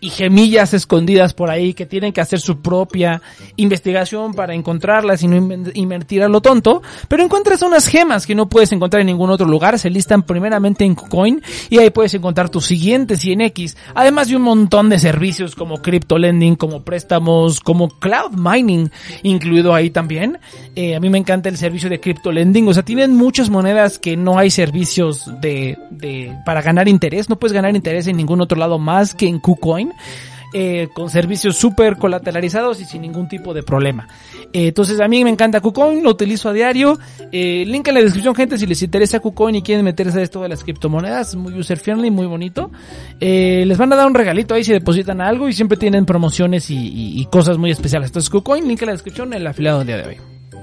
y gemillas escondidas por ahí que tienen que hacer su propia investigación para encontrarlas y no invertir a lo tonto, pero encuentras unas gemas que no puedes encontrar en ningún otro lugar, se listan primeramente en KuCoin y ahí puedes encontrar tus siguientes 100x, además de un montón de servicios como crypto lending, como préstamos, como cloud mining incluido ahí también. A mí me encanta el servicio de crypto lending, o sea, tienen muchas monedas que no hay servicios para ganar interés, no puedes ganar interés en ningún otro lado más que en KuCoin, con servicios súper colateralizados y sin ningún tipo de problema. Entonces a mí me encanta KuCoin, lo utilizo a diario. Link en la descripción, gente, si les interesa KuCoin y quieren meterse a esto de las criptomonedas, muy user friendly, muy bonito. Les van a dar un regalito ahí si depositan algo y siempre tienen promociones y cosas muy especiales. Entonces KuCoin, link en la descripción, el afiliado del día de hoy.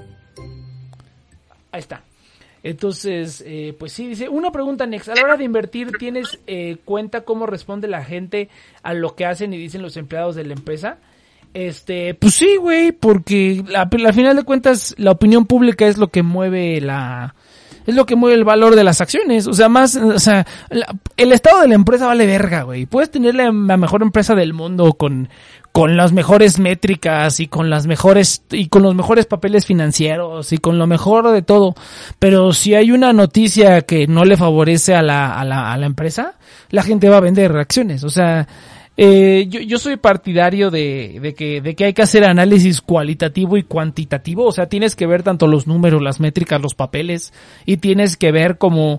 Ahí está. Entonces, pues sí, dice, una pregunta, Nex, a la hora de invertir, ¿tienes cuenta cómo responde la gente a lo que hacen y dicen los empleados de la empresa? Pues sí, güey, porque al final de cuentas la opinión pública es lo que mueve el valor de las acciones, o sea, el estado de la empresa vale verga, güey. Puedes tener la mejor empresa del mundo con las mejores métricas y con los mejores papeles financieros y con lo mejor de todo, pero si hay una noticia que no le favorece a la empresa, la gente va a vender acciones, o sea, yo soy partidario de que hay que hacer análisis cualitativo y cuantitativo, o sea, tienes que ver tanto los números, las métricas, los papeles, y tienes que ver como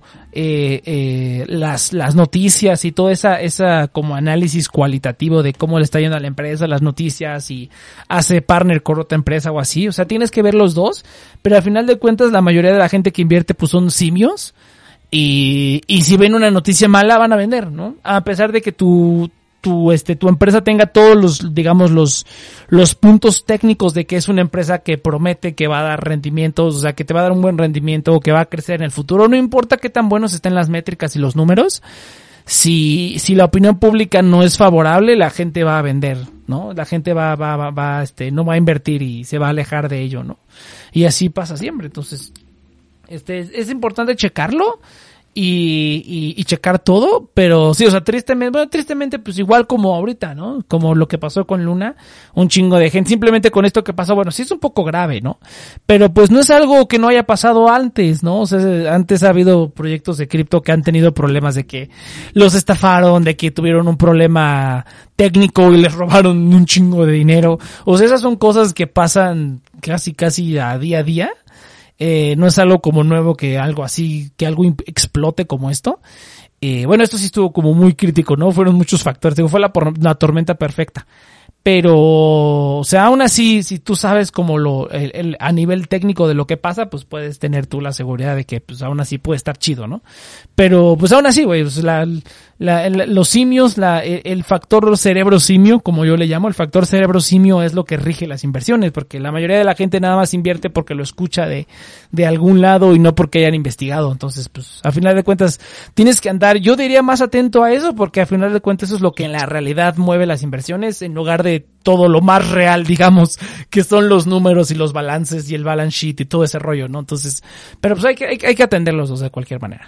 las noticias y todo esa como análisis cualitativo de cómo le está yendo a la empresa, las noticias, y hace partner con otra empresa o así, o sea, tienes que ver los dos, pero al final de cuentas la mayoría de la gente que invierte pues son simios, y si ven una noticia mala van a vender, ¿no? A pesar de que tu empresa tenga todos los puntos técnicos de que es una empresa que promete que va a dar rendimientos, o sea, que te va a dar un buen rendimiento, que va a crecer en el futuro, no importa qué tan buenos estén las métricas y los números, si la opinión pública no es favorable, la gente va a vender, ¿no? La gente no va a invertir y se va a alejar de ello, ¿no? Y así pasa siempre, entonces, es importante checarlo, y checar todo, pero sí, o sea, tristemente, pues igual como ahorita, ¿no? Como lo que pasó con Luna, un chingo de gente, simplemente con esto que pasó, bueno, sí es un poco grave, ¿no? Pero pues no es algo que no haya pasado antes, ¿no? O sea, antes ha habido proyectos de cripto que han tenido problemas de que los estafaron, de que tuvieron un problema técnico y les robaron un chingo de dinero. O sea, esas son cosas que pasan casi a día. No es algo como nuevo que algo explote como esto. Bueno, esto sí estuvo como muy crítico, ¿no? Fueron muchos factores. Fue la tormenta perfecta. Pero, o sea, aún así, si tú sabes como a nivel técnico de lo que pasa, pues puedes tener tú la seguridad de que, pues aún así puede estar chido, ¿no? Pero, pues aún así, güey, pues, los simios, el factor cerebro simio, como yo le llamo, el factor cerebro simio es lo que rige las inversiones, porque la mayoría de la gente nada más invierte porque lo escucha de algún lado y no porque hayan investigado. Entonces, pues, a final de cuentas, tienes que andar, yo diría más atento a eso, porque a final de cuentas eso es lo que en la realidad mueve las inversiones, en lugar de todo lo más real, digamos, que son los números y los balances y el balance sheet y todo ese rollo, ¿no? Entonces, pero pues hay que atenderlos, o sea, de cualquier manera.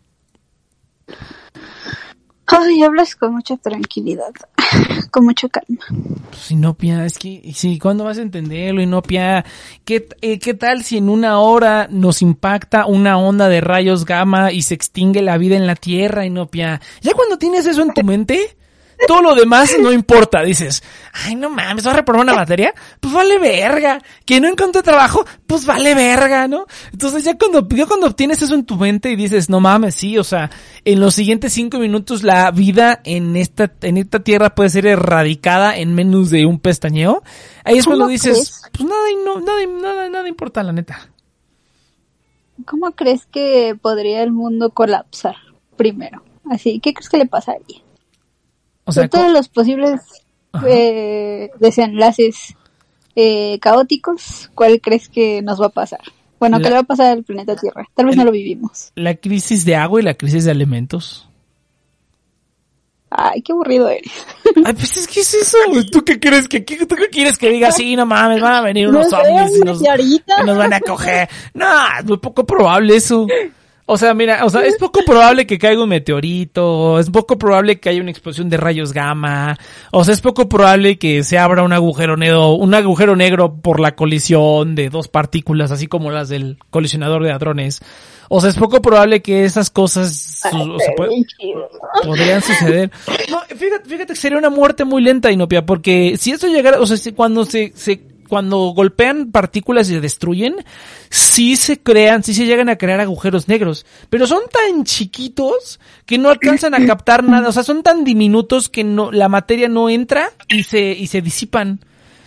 Ay, hablas con mucha tranquilidad, con mucha calma. Pues Inopia, es que, sí, ¿cuándo vas a entenderlo, Inopia? ¿Qué tal si en una hora nos impacta una onda de rayos gamma y se extingue la vida en la Tierra, Inopia? Ya cuando tienes eso en tu mente, todo lo demás no importa, dices, ay no mames, ¿vas a reprobar una materia? Pues vale verga. Que no encontré trabajo, pues vale verga, ¿no? Entonces ya cuando obtienes eso en tu mente y dices, no mames, sí, o sea, en los siguientes 5 minutos la vida en esta tierra puede ser erradicada en menos de un pestañeo, ahí es cuando dices, pues nada importa, la neta. ¿Cómo crees que podría el mundo colapsar primero? Así, ¿qué crees que le pasaría? O sea, todos los posibles desenlaces caóticos, ¿cuál crees que nos va a pasar? Bueno, ¿qué le va a pasar al planeta Tierra? Tal vez no lo vivimos. La crisis de agua y la crisis de alimentos. Ay, qué aburrido eres. Ay, pues es que es eso. ¿Tú qué crees tú qué quieres que diga? Sí, no mames, van a venir unos zombies y nos van a coger. No, es muy poco probable eso. O sea, mira, o sea, es poco probable que caiga un meteorito, es poco probable que haya una explosión de rayos gamma, o sea, es poco probable que se abra un agujero negro por la colisión de dos partículas, así como las del colisionador de hadrones. O sea, es poco probable que esas cosas podrían suceder. No, fíjate que sería una muerte muy lenta, Inopia, porque si eso llegara, o sea, cuando golpean partículas y se destruyen, sí se llegan a crear agujeros negros, pero son tan chiquitos que no alcanzan a captar nada, o sea, son tan diminutos que la materia no entra y se disipan.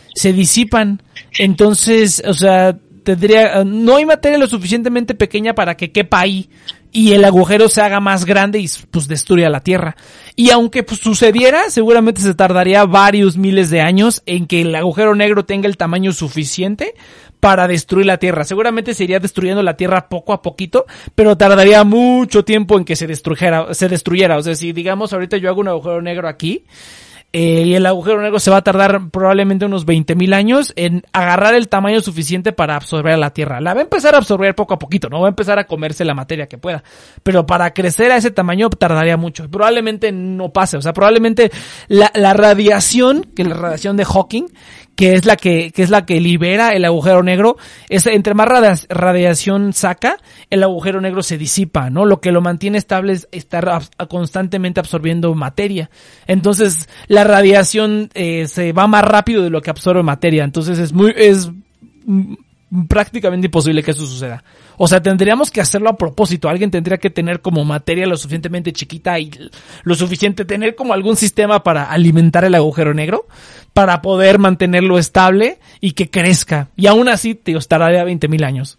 Entonces, o sea, no hay materia lo suficientemente pequeña para que quepa ahí y el agujero se haga más grande y pues destruya la Tierra. Y aunque pues sucediera, seguramente se tardaría varios miles de años en que el agujero negro tenga el tamaño suficiente para destruir la Tierra. Seguramente se iría destruyendo la Tierra poco a poquito, pero tardaría mucho tiempo en que se destruyera. O sea, si digamos ahorita yo hago un agujero negro aquí, y el agujero negro se va a tardar probablemente unos 20,000 años en agarrar el tamaño suficiente para absorber a la Tierra. La va a empezar a absorber poco a poquito, no va a empezar a comerse la materia que pueda. Pero para crecer a ese tamaño tardaría mucho. Probablemente no pase, o sea, probablemente la radiación, que es la radiación de Hawking, que es la que libera el agujero negro, entre más radiación saca, el agujero negro se disipa, ¿no? Lo que lo mantiene estable es estar constantemente absorbiendo materia. Entonces, la radiación se va más rápido de lo que absorbe materia. Entonces, es prácticamente imposible que eso suceda. O sea, tendríamos que hacerlo a propósito. Alguien tendría que tener como materia lo suficientemente chiquita y lo suficiente, tener como algún sistema para alimentar el agujero negro, para poder mantenerlo estable y que crezca. Y aún así, te tardaría 20,000 años.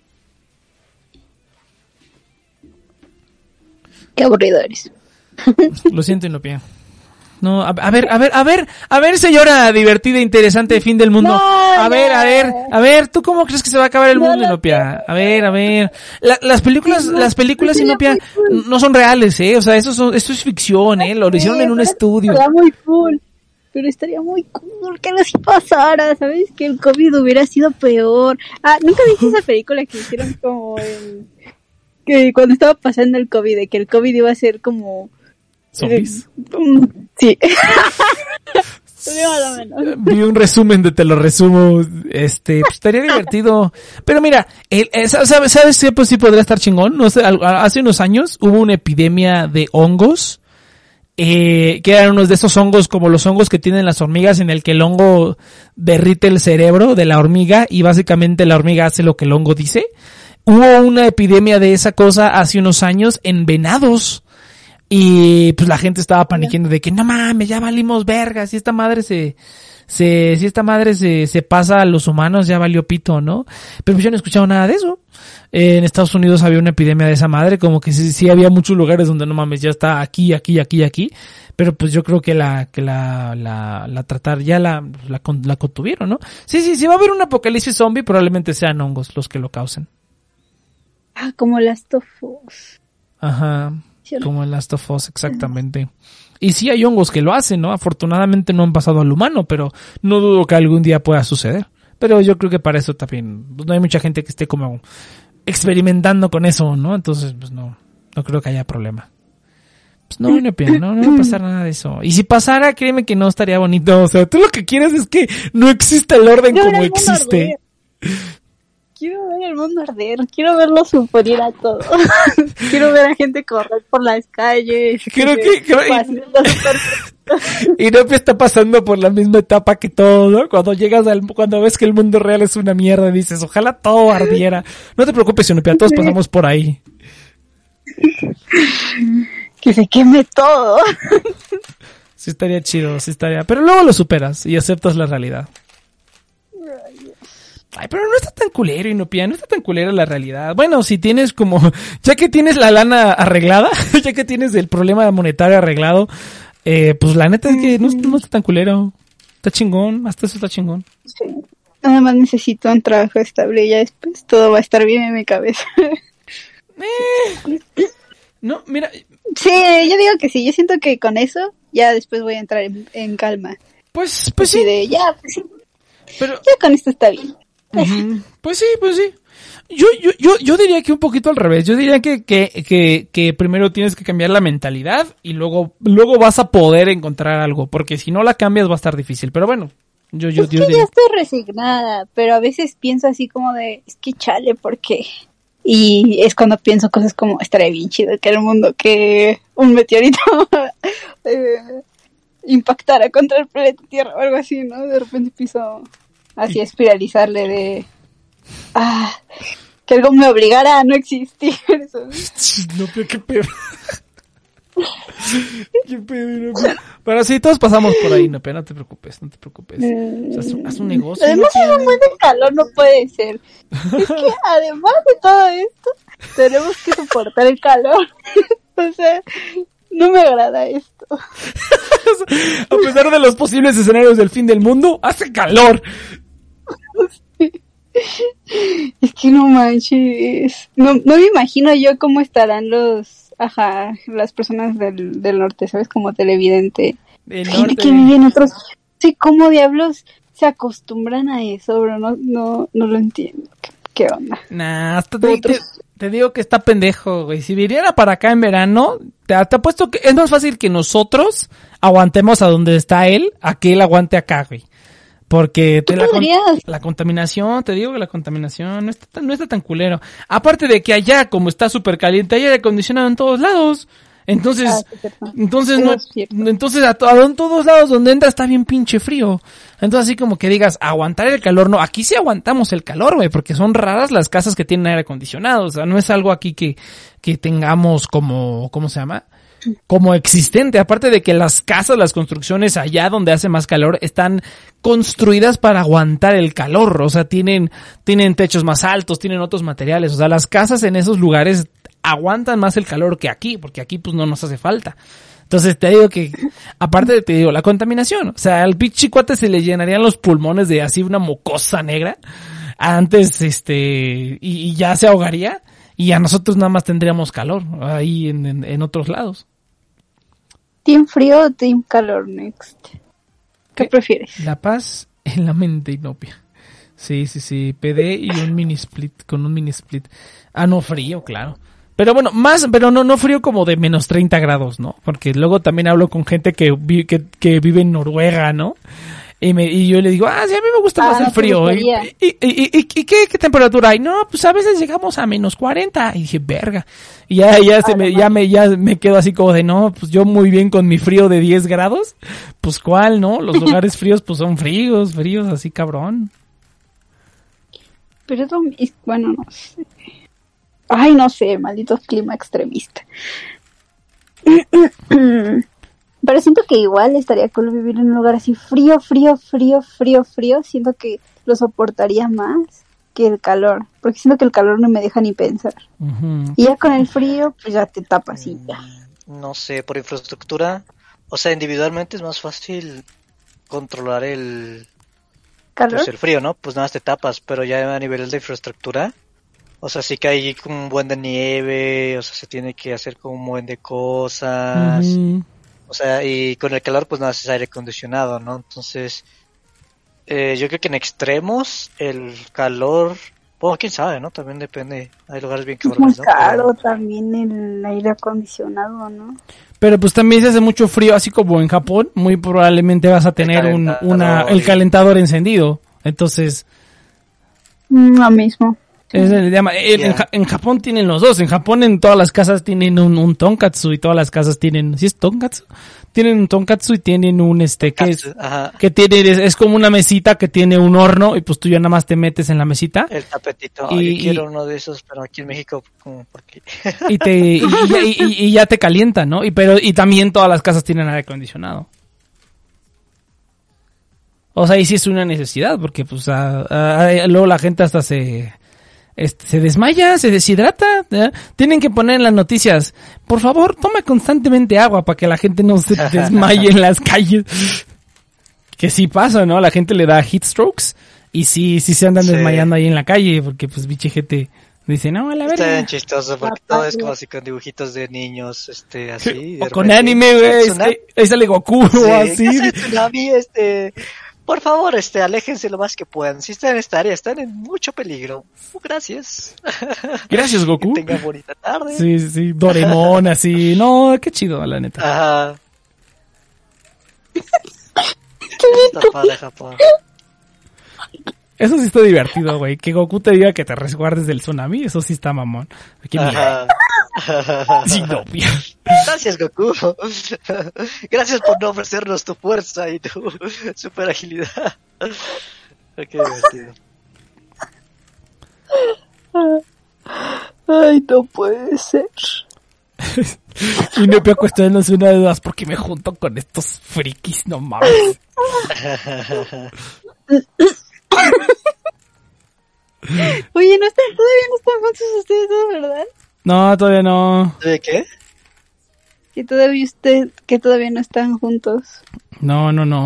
Qué aburrido eres. Lo siento, Inopia. No, a ver, señora divertida, interesante, fin del mundo. A ver, ¿tú cómo crees que se va a acabar el mundo, Inopia? A ver. Las películas, Inopia, no son reales, o sea, esto es ficción, lo hicieron en un estudio. Estaría muy cool, pero estaría muy cool que no se pasara, ¿sabes? Que el COVID hubiera sido peor. ¿Nunca viste esa película que hicieron como que cuando estaba pasando el COVID, de que el COVID iba a ser como ¿zombies? Sí. Vi un resumen de Te lo resumo. Pues estaría divertido. Pero mira, ¿sabes qué? Pues sí podría estar chingón. No sé, hace unos años hubo una epidemia de hongos. Que eran unos de esos hongos como los hongos que tienen las hormigas, en el que el hongo derrite el cerebro de la hormiga y básicamente la hormiga hace lo que el hongo dice. Hubo una epidemia de esa cosa hace unos años en venados. Y pues la gente estaba paniqueando de que no mames, ya valimos verga, si esta madre se pasa a los humanos, ya valió pito, ¿no? Pero pues yo no he escuchado nada de eso. En Estados Unidos había una epidemia de esa madre, como que sí había muchos lugares donde no mames, ya está aquí, pero pues yo creo que la contuvieron, ¿no? Sí, va a haber un apocalipsis zombie, probablemente sean hongos los que lo causen. Como Last of Us. Ajá. Como el Last of Us, exactamente. Y sí hay hongos que lo hacen, ¿no? Afortunadamente no han pasado al humano, pero no dudo que algún día pueda suceder. Pero yo creo que para eso también no hay mucha gente que esté como experimentando con eso, ¿no? Entonces, pues no creo que haya problema. Pues no va a pasar nada de eso. Y si pasara, créeme que no estaría bonito. O sea, tú lo que quieres es que no exista el orden como existe. Quiero ver el mundo arder, quiero verlo suporir a todo. Quiero ver a gente correr por las calles. Inopia está pasando por la misma etapa que todo, ¿no? Cuando ves que el mundo real es una mierda, dices, ojalá todo ardiera. No te preocupes, Inopia, todos pasamos por ahí. Que se queme todo. Sí estaría chido, pero luego lo superas y aceptas la realidad. Ay, pero no está tan culero, Inopia, no está tan culera la realidad. Bueno, si tienes ya que tienes la lana arreglada, ya que tienes el problema monetario arreglado, pues la neta es que no está tan culero. Está chingón, hasta eso está chingón. Sí. Nada más necesito un trabajo estable y ya después todo va a estar bien en mi cabeza. No, mira. Sí, yo digo que sí, yo siento que con eso ya después voy a entrar en calma. Pues sí. Pues sí. Pero ya con esto está bien. Pues sí. Yo diría que un poquito al revés. Yo diría que primero tienes que cambiar la mentalidad y luego vas a poder encontrar algo, porque si no la cambias va a estar difícil. Pero bueno, yo ya diría... estoy resignada, pero a veces pienso así como de, es que chale, ¿por qué? Y es cuando pienso cosas como, estaría bien chido que el mundo, que un meteorito impactara contra el planeta Tierra o algo así, ¿no? De repente empiezo así a espiralizarle de... que algo me obligara a no existir. No, pero qué pedo. Qué pedo. Pero sí, todos pasamos por ahí, no te preocupes. O sea, haz un negocio. Además, un buen de calor no puede ser. Es que además de todo esto, tenemos que soportar el calor. O sea, no me agrada esto. A pesar de los posibles escenarios del fin del mundo, hace calor. Es que no manches. No me imagino yo cómo estarán las personas del norte, ¿sabes? Como televidente. Gente que vive en otros... Sí, ¿cómo diablos se acostumbran a eso, bro? No lo entiendo. ¿Qué onda? Nah, te digo que está pendejo, güey. Si viniera para acá en verano, te apuesto que es más fácil que nosotros aguantemos a donde está él, a que él aguante acá, güey. Porque la contaminación, te digo que la contaminación no está tan culero. Aparte de que allá, como está súper caliente, hay aire acondicionado en todos lados. Entonces a todos lados donde entra está bien pinche frío. Entonces así como que digas, aguantar el calor, no, aquí sí aguantamos el calor, güey, porque son raras las casas que tienen aire acondicionado. O sea, no es algo aquí que tengamos como, ¿cómo se llama? Como existente, aparte de que las casas, las construcciones allá donde hace más calor están construidas para aguantar el calor, o sea, tienen techos más altos, tienen otros materiales, o sea, las casas en esos lugares aguantan más el calor que aquí, porque aquí pues no nos hace falta. Entonces te digo que, aparte te digo, la contaminación, o sea, al pinche cuate se le llenarían los pulmones de así una mocosa negra, antes y ya se ahogaría, y a nosotros nada más tendríamos calor ahí en otros lados. ¿Team frío o team calor next? ¿Qué prefieres? La paz en la mente inopia. Sí. PD y un mini split, con un mini split. No frío, claro. Pero bueno, pero no frío como de menos 30 grados, ¿no? Porque luego también hablo con gente que vive en Noruega, ¿no? Y yo le digo, sí, a mí me gusta más el frío. ¿Y qué temperatura hay? No, pues a veces llegamos a menos 40. Y dije, verga. Y ya me quedo así como de, no, pues yo muy bien con mi frío de 10 grados. Pues cuál, ¿no? Los lugares fríos pues son fríos, así cabrón. Pero bueno, no sé. Ay, no sé, maldito clima extremista. Pero siento que igual estaría cool vivir en un lugar así frío. Siento que lo soportaría más que el calor. Porque siento que el calor no me deja ni pensar. Uh-huh. Y ya con el frío, pues ya te tapas y ya. No sé, por infraestructura. O sea, individualmente es más fácil controlar el... ¿Calor? Pues el frío, ¿no? Pues nada más te tapas. Pero ya a nivel de infraestructura... O sea, sí que hay como un buen de nieve. O sea, se tiene que hacer como un buen de cosas... Uh-huh. O sea, y con el calor pues nada, es aire acondicionado, ¿no? Entonces, yo creo que en extremos el calor, bueno, quién sabe, ¿no? También depende, hay lugares bien cabrones, ¿no? Es muy caro también el aire acondicionado, ¿no? Pero pues también se hace mucho frío, así como en Japón, muy probablemente vas a tener el calentador encendido, entonces... Lo mismo. En Japón tienen los dos. En Japón en todas las casas tienen un tonkatsu y todas las casas tienen, ¿sí es tonkatsu? Tienen un tonkatsu y tienen un que tiene, es como una mesita que tiene un horno y pues tú ya nada más te metes en la mesita. El tapetito. Yo quiero uno de esos, pero aquí en México como porque y ya te calienta, ¿no? Y también todas las casas tienen aire acondicionado. O sea, ahí sí es una necesidad porque pues luego la gente hasta se desmaya, se deshidrata, ¿eh? Tienen que poner en las noticias, por favor, toma constantemente agua para que la gente no se desmaye en las calles. Que sí pasa, ¿no? La gente le da heat strokes y sí se andan desmayando ahí en la calle porque pues biche gente dice, no, a la verga. Está bien chistoso porque todo es como así con dibujitos de niños, así. O con anime, güey, ahí sale Goku o así. Tsunami, por favor, aléjense lo más que puedan. Si están en esta área, están en mucho peligro. Gracias. Gracias, Goku. Que tengan bonita tarde. Sí, Doraemon, así. No, qué chido, la neta. Ajá. Está padre, Japón. Eso sí está divertido, güey. Que Goku te diga que te resguardes del tsunami, eso sí está mamón. Aquí mira. Sí, no, Gracias, Goku. Gracias por no ofrecernos tu fuerza y tu super agilidad. Qué divertido. Ay, no puede ser. Y Nepia cuestionándose una de dudas porque me junto con estos frikis, no mames. Oye, todavía no están juntos ustedes dos, ¿verdad? No, todavía no. ¿De qué? Que todavía no están juntos. No.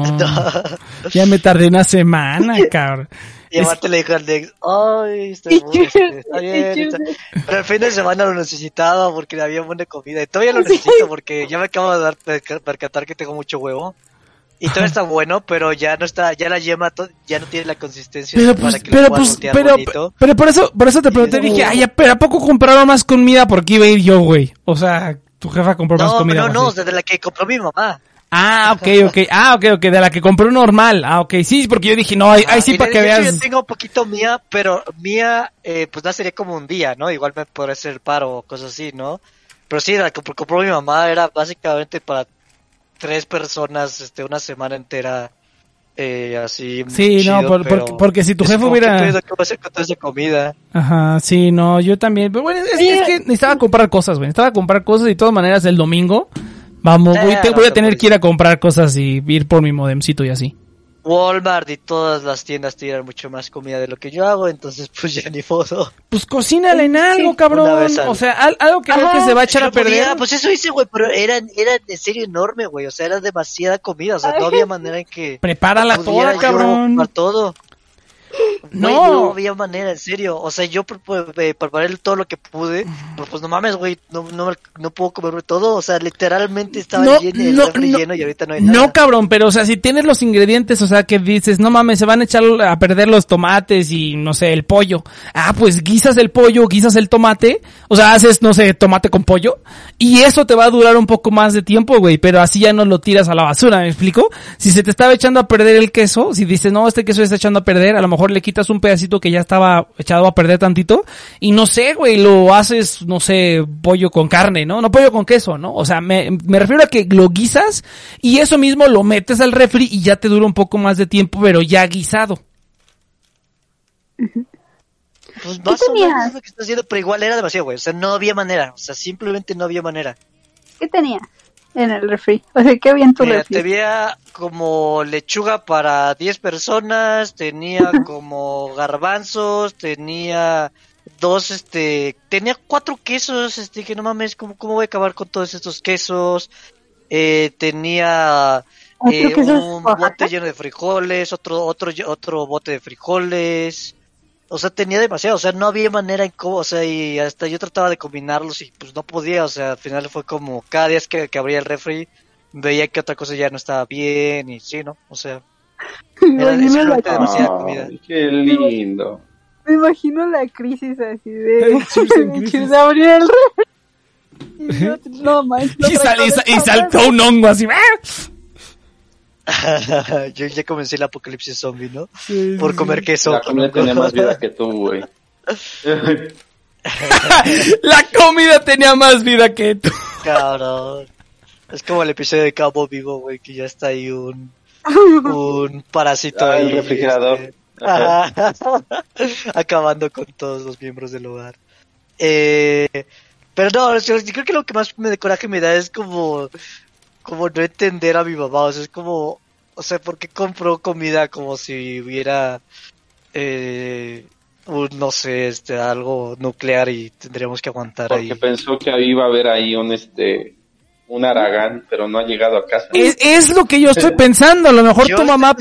Ya me tardé una semana, cabrón. Y aparte le dijo al Dex, ay, está bien. Pero el fin de semana lo necesitaba porque había buena comida. Y todavía lo necesito porque ya me acabo de percatar que tengo mucho huevo. Y todo está bueno, pero ya no está, ya la yema ya no tiene la consistencia para que lo puedas voltear bonito. Pero por eso te pregunté, dije, ay, pero ¿a poco compraron más comida? Porque iba a ir yo, güey. O sea, tu jefa compró más comida. No, de la que compró mi mamá. Ok, de la que compró normal. Sí, porque yo dije, no, ahí sí para que veas. Yo tengo un poquito mía, pero mía, pues no sería como un día, ¿no? Igual me podría hacer el paro o cosas así, ¿no? Pero sí, la que compró mi mamá era básicamente para 3 personas, una semana entera, así. Sí, chido, no, porque si tu jefe hubiera... ¿Qué va a hacer con toda esa comida? Ajá, sí, no, yo también. Pero bueno, es que necesitaba comprar cosas, güey. Necesitaba comprar cosas y de todas maneras el domingo, vamos, voy a tener que ir a comprar cosas y ir por mi modemcito y así. Walmart y todas las tiendas tiran mucho más comida de lo que yo hago, entonces pues ya ni modo. Pues cocínale en algo, cabrón. O sea, algo que no que se va a echar a perder. Pues eso hice, güey, pero era en serio enorme, güey. O sea, era demasiada comida. O sea, no había manera en que... Prepárala toda, cabrón. Para todo. No había manera, en serio. O sea, yo preparé todo lo que pude, pero pues no mames, güey, no puedo comerme todo. O sea, literalmente estaba lleno y ahorita no hay nada. No, cabrón, pero o sea, si tienes los ingredientes, o sea, que dices, no mames, se van a echar a perder los tomates y no sé, el pollo. Pues guisas el pollo, guisas el tomate, o sea, haces, no sé, tomate con pollo, y eso te va a durar un poco más de tiempo, güey, pero así ya no lo tiras a la basura, ¿me explico? Si se te estaba echando a perder el queso, si dices, no, este queso se está echando a perder, a lo mejor le quitas un pedacito que ya estaba echado a perder tantito y no sé, güey, lo haces, no sé, pollo con carne, ¿no? No pollo con queso, ¿no? O sea, me refiero a que lo guisas y eso mismo lo metes al refri y ya te dura un poco más de tiempo, pero ya guisado. Pues más o menos lo que estás haciendo, pero igual era demasiado, güey. O sea, no había manera. O sea, simplemente no había manera. ¿Qué tenía en el refri? O sea, ¿qué había en tu refri? Tenía como lechuga para 10 personas, tenía como garbanzos, tenía tenía 4 quesos, que no mames, ¿cómo voy a acabar con todos estos quesos? Tenía un bote lleno de frijoles, otro bote de frijoles. O sea, tenía demasiado, o sea, no había manera en cómo, o sea, y hasta yo trataba de combinarlos y pues no podía, o sea, al final fue como cada día que abría el refri, veía que otra cosa ya no estaba bien y sí, ¿no? O sea, era demasiada comida. Qué lindo. Me imagino la crisis así de abrir el refri. No manches. Y saltó un hongo así. Yo ya comencé el apocalipsis zombie, ¿no? Sí, por comer queso. La comida tenía más vida que tú, güey. La comida tenía más vida que tú. Cabrón. Es como el episodio de Cabo Vivo, güey, que ya está ahí un parásito ahí. El refrigerador. Acabando con todos los miembros del hogar. Pero no, yo creo que lo que más me de coraje me da es como no entender a mi mamá, o sea, es como, o sea, ¿por qué compró comida como si hubiera, no sé, algo nuclear y tendríamos que aguantar ahí? Porque pensó que iba a haber ahí un Aragán, pero no ha llegado a casa. Es lo que yo estoy pensando, a lo mejor tu mamá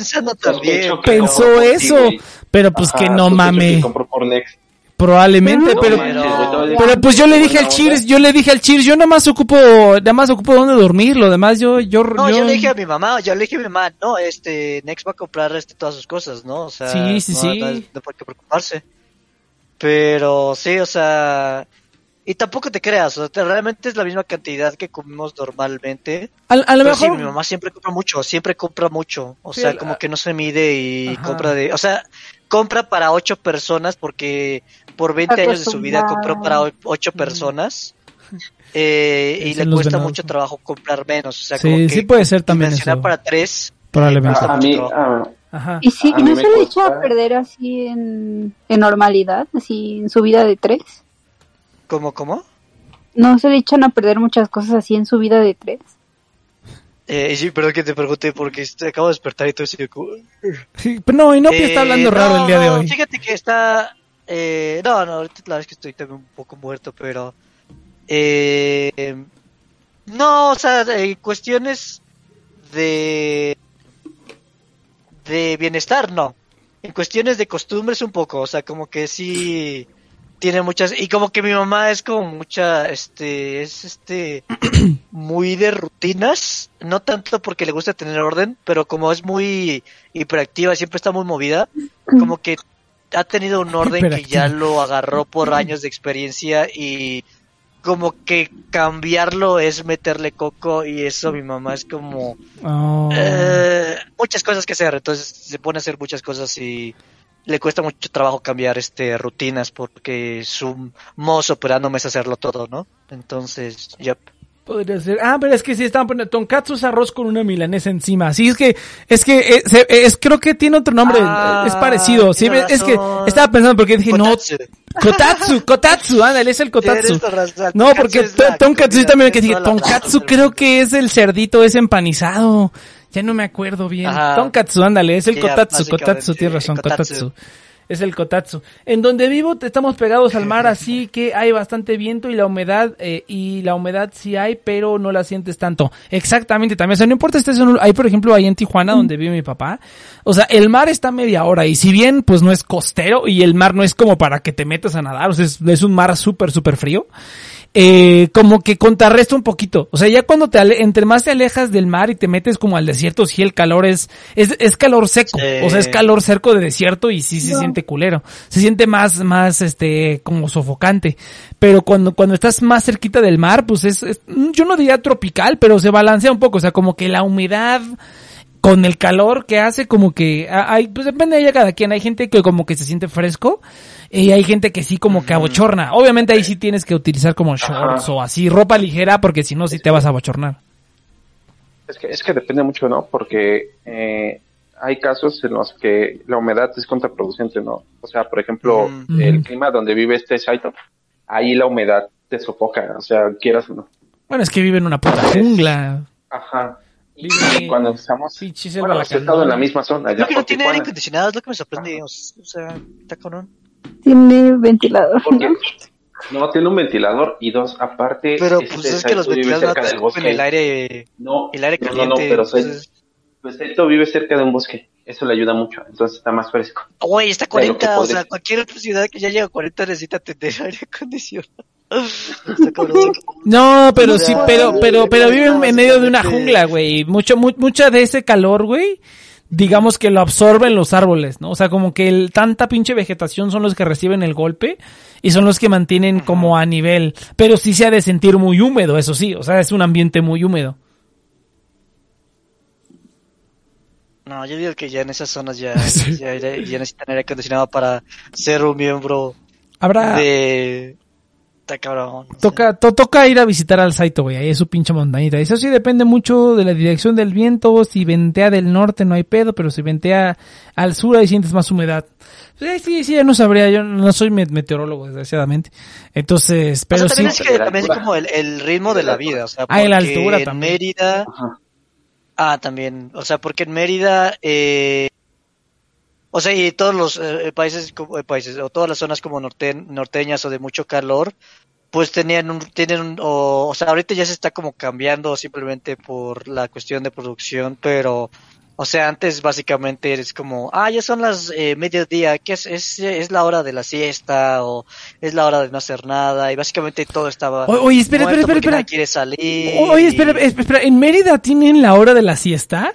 pensó eso, pero pues que no mames. Compró por Next. Probablemente, No, pero... manches, güey, Pero pues yo le dije al Cheers, yo nada más ocupo dónde dormir, lo demás yo le dije a mi mamá, no, Nex va a comprar todas sus cosas, ¿no? O sea, sí. No por qué preocuparse. Pero sí, o sea, y tampoco te creas, o sea, realmente es la misma cantidad que comemos normalmente. A lo mejor sí, mi mamá siempre compra mucho, o sea, como que no se mide y compra para 8 personas porque por 20 años de su vida compró para 8 personas. Y le cuesta mucho trabajo comprar menos, o sea, como que sí puede ser también eso. Para 3 probablemente. A mí, y sí, ¿y no se le echa a perder así en normalidad, así en su vida de 3? ¿Cómo? ¿No se le echan a perder muchas cosas así en su vida de 3? Sí, perdón que te pregunté porque acabo de despertar y todo eso. Sí, pero no, Inopi está hablando raro el día de hoy. Fíjate que está... ahorita la verdad es que estoy también un poco muerto, pero... no, o sea, cuestiones de bienestar, no. En cuestiones de costumbres un poco, o sea, como que sí tiene muchas, y como que mi mamá es como mucha, muy de rutinas, no tanto porque le gusta tener orden, pero como es muy hiperactiva, siempre está muy movida, como que ha tenido un orden que ya lo agarró por años de experiencia y como que cambiarlo es meterle coco y eso mi mamá es como muchas cosas que hacer, entonces se pone a hacer muchas cosas y le cuesta mucho trabajo cambiar rutinas porque su modo operando es hacerlo todo, ¿no? Entonces, yep. Podría ser. Pero es que sí estaban poniendo tonkatsu es arroz con una milanesa encima. Sí, creo que tiene otro nombre, es parecido. Sí, es que estaba pensando porque dije, kotatsu, ándale, es el kotatsu. No, porque tonkatsu yo también que dije, tonkatsu creo que es el cerdito ese empanizado. Ya no me acuerdo bien. Tonkatsu, ándale, es el kotatsu, tienes razón, kotatsu. Es el kotatsu. En donde vivo estamos pegados al mar, así que hay bastante viento y la humedad sí hay, pero no la sientes tanto. Exactamente, también, o sea, no importa hay por ejemplo ahí en Tijuana donde vive mi papá, o sea, el mar está a media hora y si bien pues no es costero y el mar no es como para que te metas a nadar, o sea, es un mar súper frío. Como que contrarresta un poquito. O sea, ya cuando entre más te alejas del mar y te metes como al desierto, sí el calor es calor seco. O sea, es calor seco de desierto y sí se siente culero. Se siente más, como sofocante. Pero cuando estás más cerquita del mar, pues yo no diría tropical, pero se balancea un poco. O sea, como que la humedad con el calor que hace, como que pues depende de cada quien. Hay gente que como que se siente fresco y hay gente que sí como que abochorna. Obviamente ahí sí tienes que utilizar como shorts o así, ropa ligera, porque si no sí te vas a abochornar. Es que depende mucho, ¿no? Porque hay casos en los que la humedad es contraproducente, ¿no? O sea, por ejemplo, el clima donde vive Saito, ahí la humedad te sofoca, o sea, quieras o no. Bueno, es que vive en una puta jungla. Ajá. Y cuando estamos sentados en la misma zona. Lo que no tiene aire acondicionado es lo que me sorprende. O sea, está cabrón. Tiene ventilador. No, tiene un ventilador y 2, aparte. Pero pues es que los ventiladores no te el aire. No, el aire caliente. No, pero Saito vive cerca de un bosque. Eso le ayuda mucho, entonces está más fresco. Güey, está 40, o sea, cualquier otra ciudad que ya llega a 40 necesita tener aire acondicionado. No, pero sí, pero viven en medio de una jungla, güey. Mucha de ese calor, güey, digamos que lo absorben los árboles, ¿no? O sea, como que tanta pinche vegetación son los que reciben el golpe y son los que mantienen como a nivel. Pero sí se ha de sentir muy húmedo, eso sí, o sea, es un ambiente muy húmedo. No, yo digo que ya en esas zonas ya necesitan aire acondicionado para ser un miembro de... Está cabrón. Toca ir a visitar al Saito, güey, ahí es su pinche montañita. Eso sí depende mucho de la dirección del viento, si ventea del norte no hay pedo, pero si ventea al sur ahí sientes más humedad. Sí, ya no sabría, yo no soy meteorólogo, desgraciadamente. Entonces, pero también sí. Es que también es como el ritmo de la vida, o sea, en la altura también. Mérida... también, o sea, porque en Mérida... O sea, y todos los países o todas las zonas como norteñas o de mucho calor, pues tienen o sea, ahorita ya se está como cambiando simplemente por la cuestión de producción, pero O sea, antes básicamente eres como, ya son las mediodía, ¿qué es la hora de la siesta o es la hora de no hacer nada? Y básicamente todo estaba Oye, espera. nadie quiere salir. Oye, espera, ¿en Mérida tienen la hora de la siesta?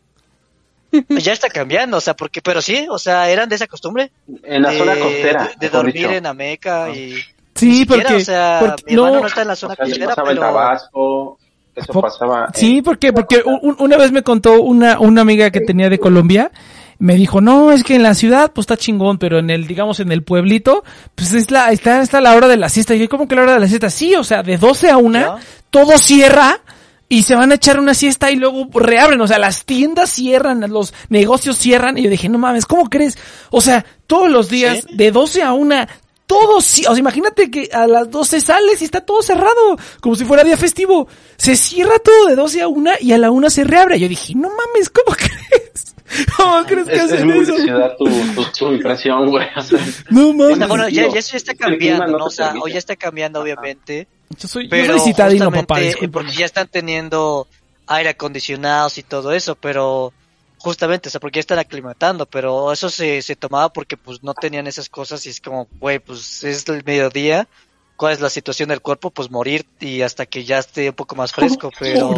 Ya está cambiando, o sea, pero sí, o sea, eran de esa costumbre. En la zona costera. De dormir en Ameca y... Sí, porque... O sea, mi hermano no está en la zona costera, pasaba pero... en Tabasco... Eso pasaba. Sí, porque una vez me contó una amiga que tenía de Colombia, me dijo, no, es que en la ciudad pues está chingón, pero en el pueblito, pues está la hora de la siesta. Y yo, ¿cómo que la hora de la siesta? Sí, o sea, de 12 a 1, ¿no? Todo cierra y se van a echar una siesta y luego reabren, o sea, las tiendas cierran, los negocios cierran. Y yo dije, no mames, ¿cómo crees? O sea, todos los días, ¿sí? De 12 a 1, todo, o sea, imagínate que a las 12 sales y está todo cerrado, como si fuera día festivo. Se cierra todo de 12 a 1 y a la 1 se reabre. Yo dije, no mames, ¿cómo crees? ¿Cómo crees que hacen eso? Es muy ciudad tu impresión, güey. O sea, no mames. Bueno, ya eso ya está cambiando, ¿no? O sea, hoy ya está cambiando, obviamente. Yo soy citadino, papá, porque ya están teniendo aire acondicionados y todo eso, pero... Justamente, o sea, porque ya están aclimatando, pero eso se tomaba porque pues no tenían esas cosas y es como, güey, pues es el mediodía, ¿cuál es la situación del cuerpo? Pues morir y hasta que ya esté un poco más fresco, pero...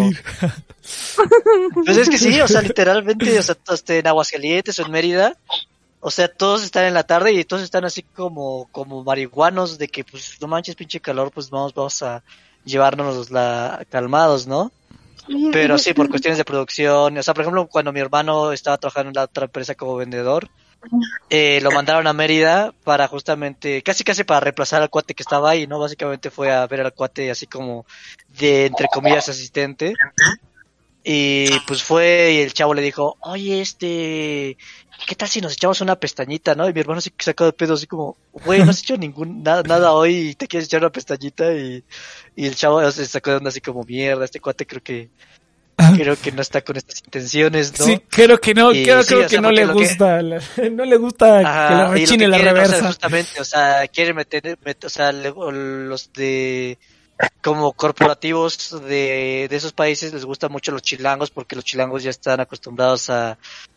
Pues es que sí, o sea, literalmente, o sea, en Aguascalientes o en Mérida, o sea, todos están en la tarde y todos están así como marihuanos de que pues no manches pinche calor, pues vamos a llevarnos calmados, ¿no? Pero sí, por cuestiones de producción, o sea, por ejemplo, cuando mi hermano estaba trabajando en la otra empresa como vendedor, lo mandaron a Mérida para justamente, casi para reemplazar al cuate que estaba ahí, ¿no? Básicamente fue a ver al cuate así como de, entre comillas, asistente. Y pues fue y el chavo le dijo, oye, ¿qué tal si nos echamos una pestañita, no? Y mi hermano se sacó de pedo así como, güey, no has hecho nada hoy y te quieres echar una pestañita y el chavo se sacó de onda así como, mierda, este cuate creo que no está con estas intenciones, ¿no? Sí, creo que no, creo que no le gusta, no le gusta que le rechine la reversa. O sea, justamente, o sea, quiere meter, o sea, los de como corporativos de esos países les gustan mucho los chilangos porque los chilangos ya están acostumbrados a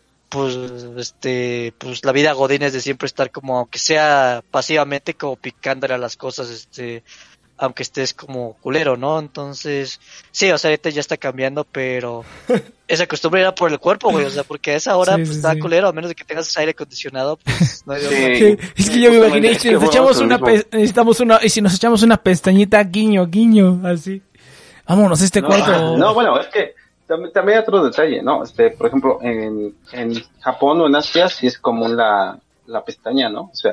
pues la vida godines de siempre estar como, aunque sea pasivamente, como picándole a las cosas, aunque estés como culero, ¿no? Entonces, sí, o sea, ahorita ya está cambiando, pero esa costumbre era por el cuerpo, güey, o sea, porque a esa hora, pues, está culero, a menos de que tengas aire acondicionado, pues, no hay sí, es que yo me imaginé, si nos echamos una pestañita, guiño, así. Vámonos a este cuarto. No, bueno, es que también hay otro detalle, ¿no? Por ejemplo, en Japón o en Asia sí es común la pestaña, ¿no? O sea,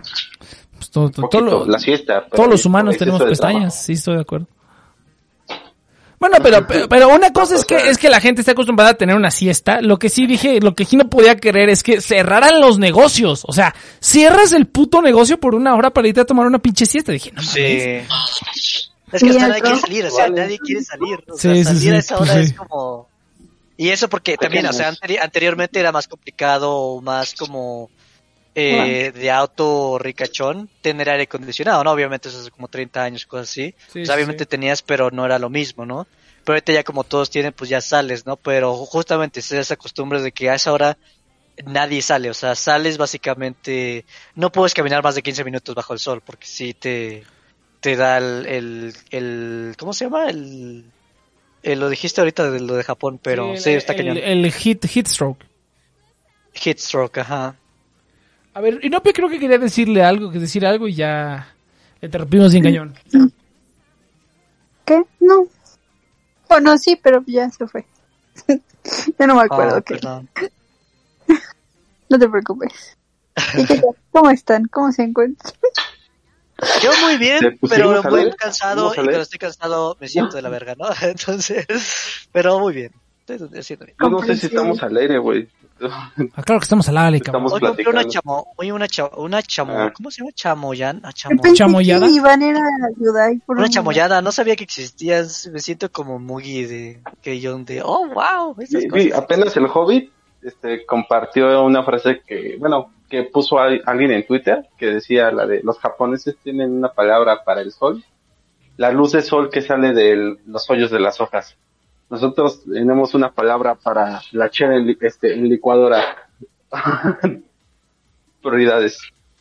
pues la siesta. Todos los humanos tenemos pestañas, sí, estoy de acuerdo. Bueno, pero una cosa es que la gente está acostumbrada a tener una siesta. Lo que sí no podía querer es que cerraran los negocios. O sea, cierras el puto negocio por una hora para irte a tomar una pinche siesta. Dije, no mames. Sí. Es que hasta nadie quiere salir, o sea, nadie quiere salir. O sea, salir a esa hora es como... Y eso porque también, o sea, anteriormente era más complicado, más como de auto ricachón tener aire acondicionado, ¿no? Obviamente eso hace como 30 años, cosas así. O sea, obviamente tenías, pero no era lo mismo, ¿no? Pero ahorita ya como todos tienen, pues ya sales, ¿no? Pero justamente es esa costumbre de que a esa hora nadie sale, o sea, sales básicamente... No puedes caminar más de 15 minutos bajo el sol, porque sí te da el ¿cómo se llama? Lo dijiste ahorita de lo de Japón, pero sí, está cañón. El heat stroke. Heat stroke, ajá. A ver, Inope creo que quería decir algo y ya le interrumpimos bien cañón. ¿Qué? No. Bueno, sí, pero ya se fue. Ya no me acuerdo qué. No te preocupes. ¿Y qué tal? ¿Cómo están? ¿Cómo se encuentran? Yo muy bien, pero muy cansado, y cuando estoy cansado me siento de la verga, ¿no? Entonces, pero muy bien. Estoy haciendo bien. Yo no sé si estamos al aire, güey. Claro que estamos al aire, cabrón. Hoy compré una ¿cómo se llama? Chamoyada. ¿Chamoyada? Una chamoyada, no sabía que existía, me siento como muy oh, wow. Sí, apenas el Hobbit compartió una frase que puso alguien en Twitter, que decía la de los japoneses tienen una palabra para el sol, la luz de sol que sale de los hoyos de las hojas. nosotros tenemos una palabra para la chela en licuadora. Prioridades.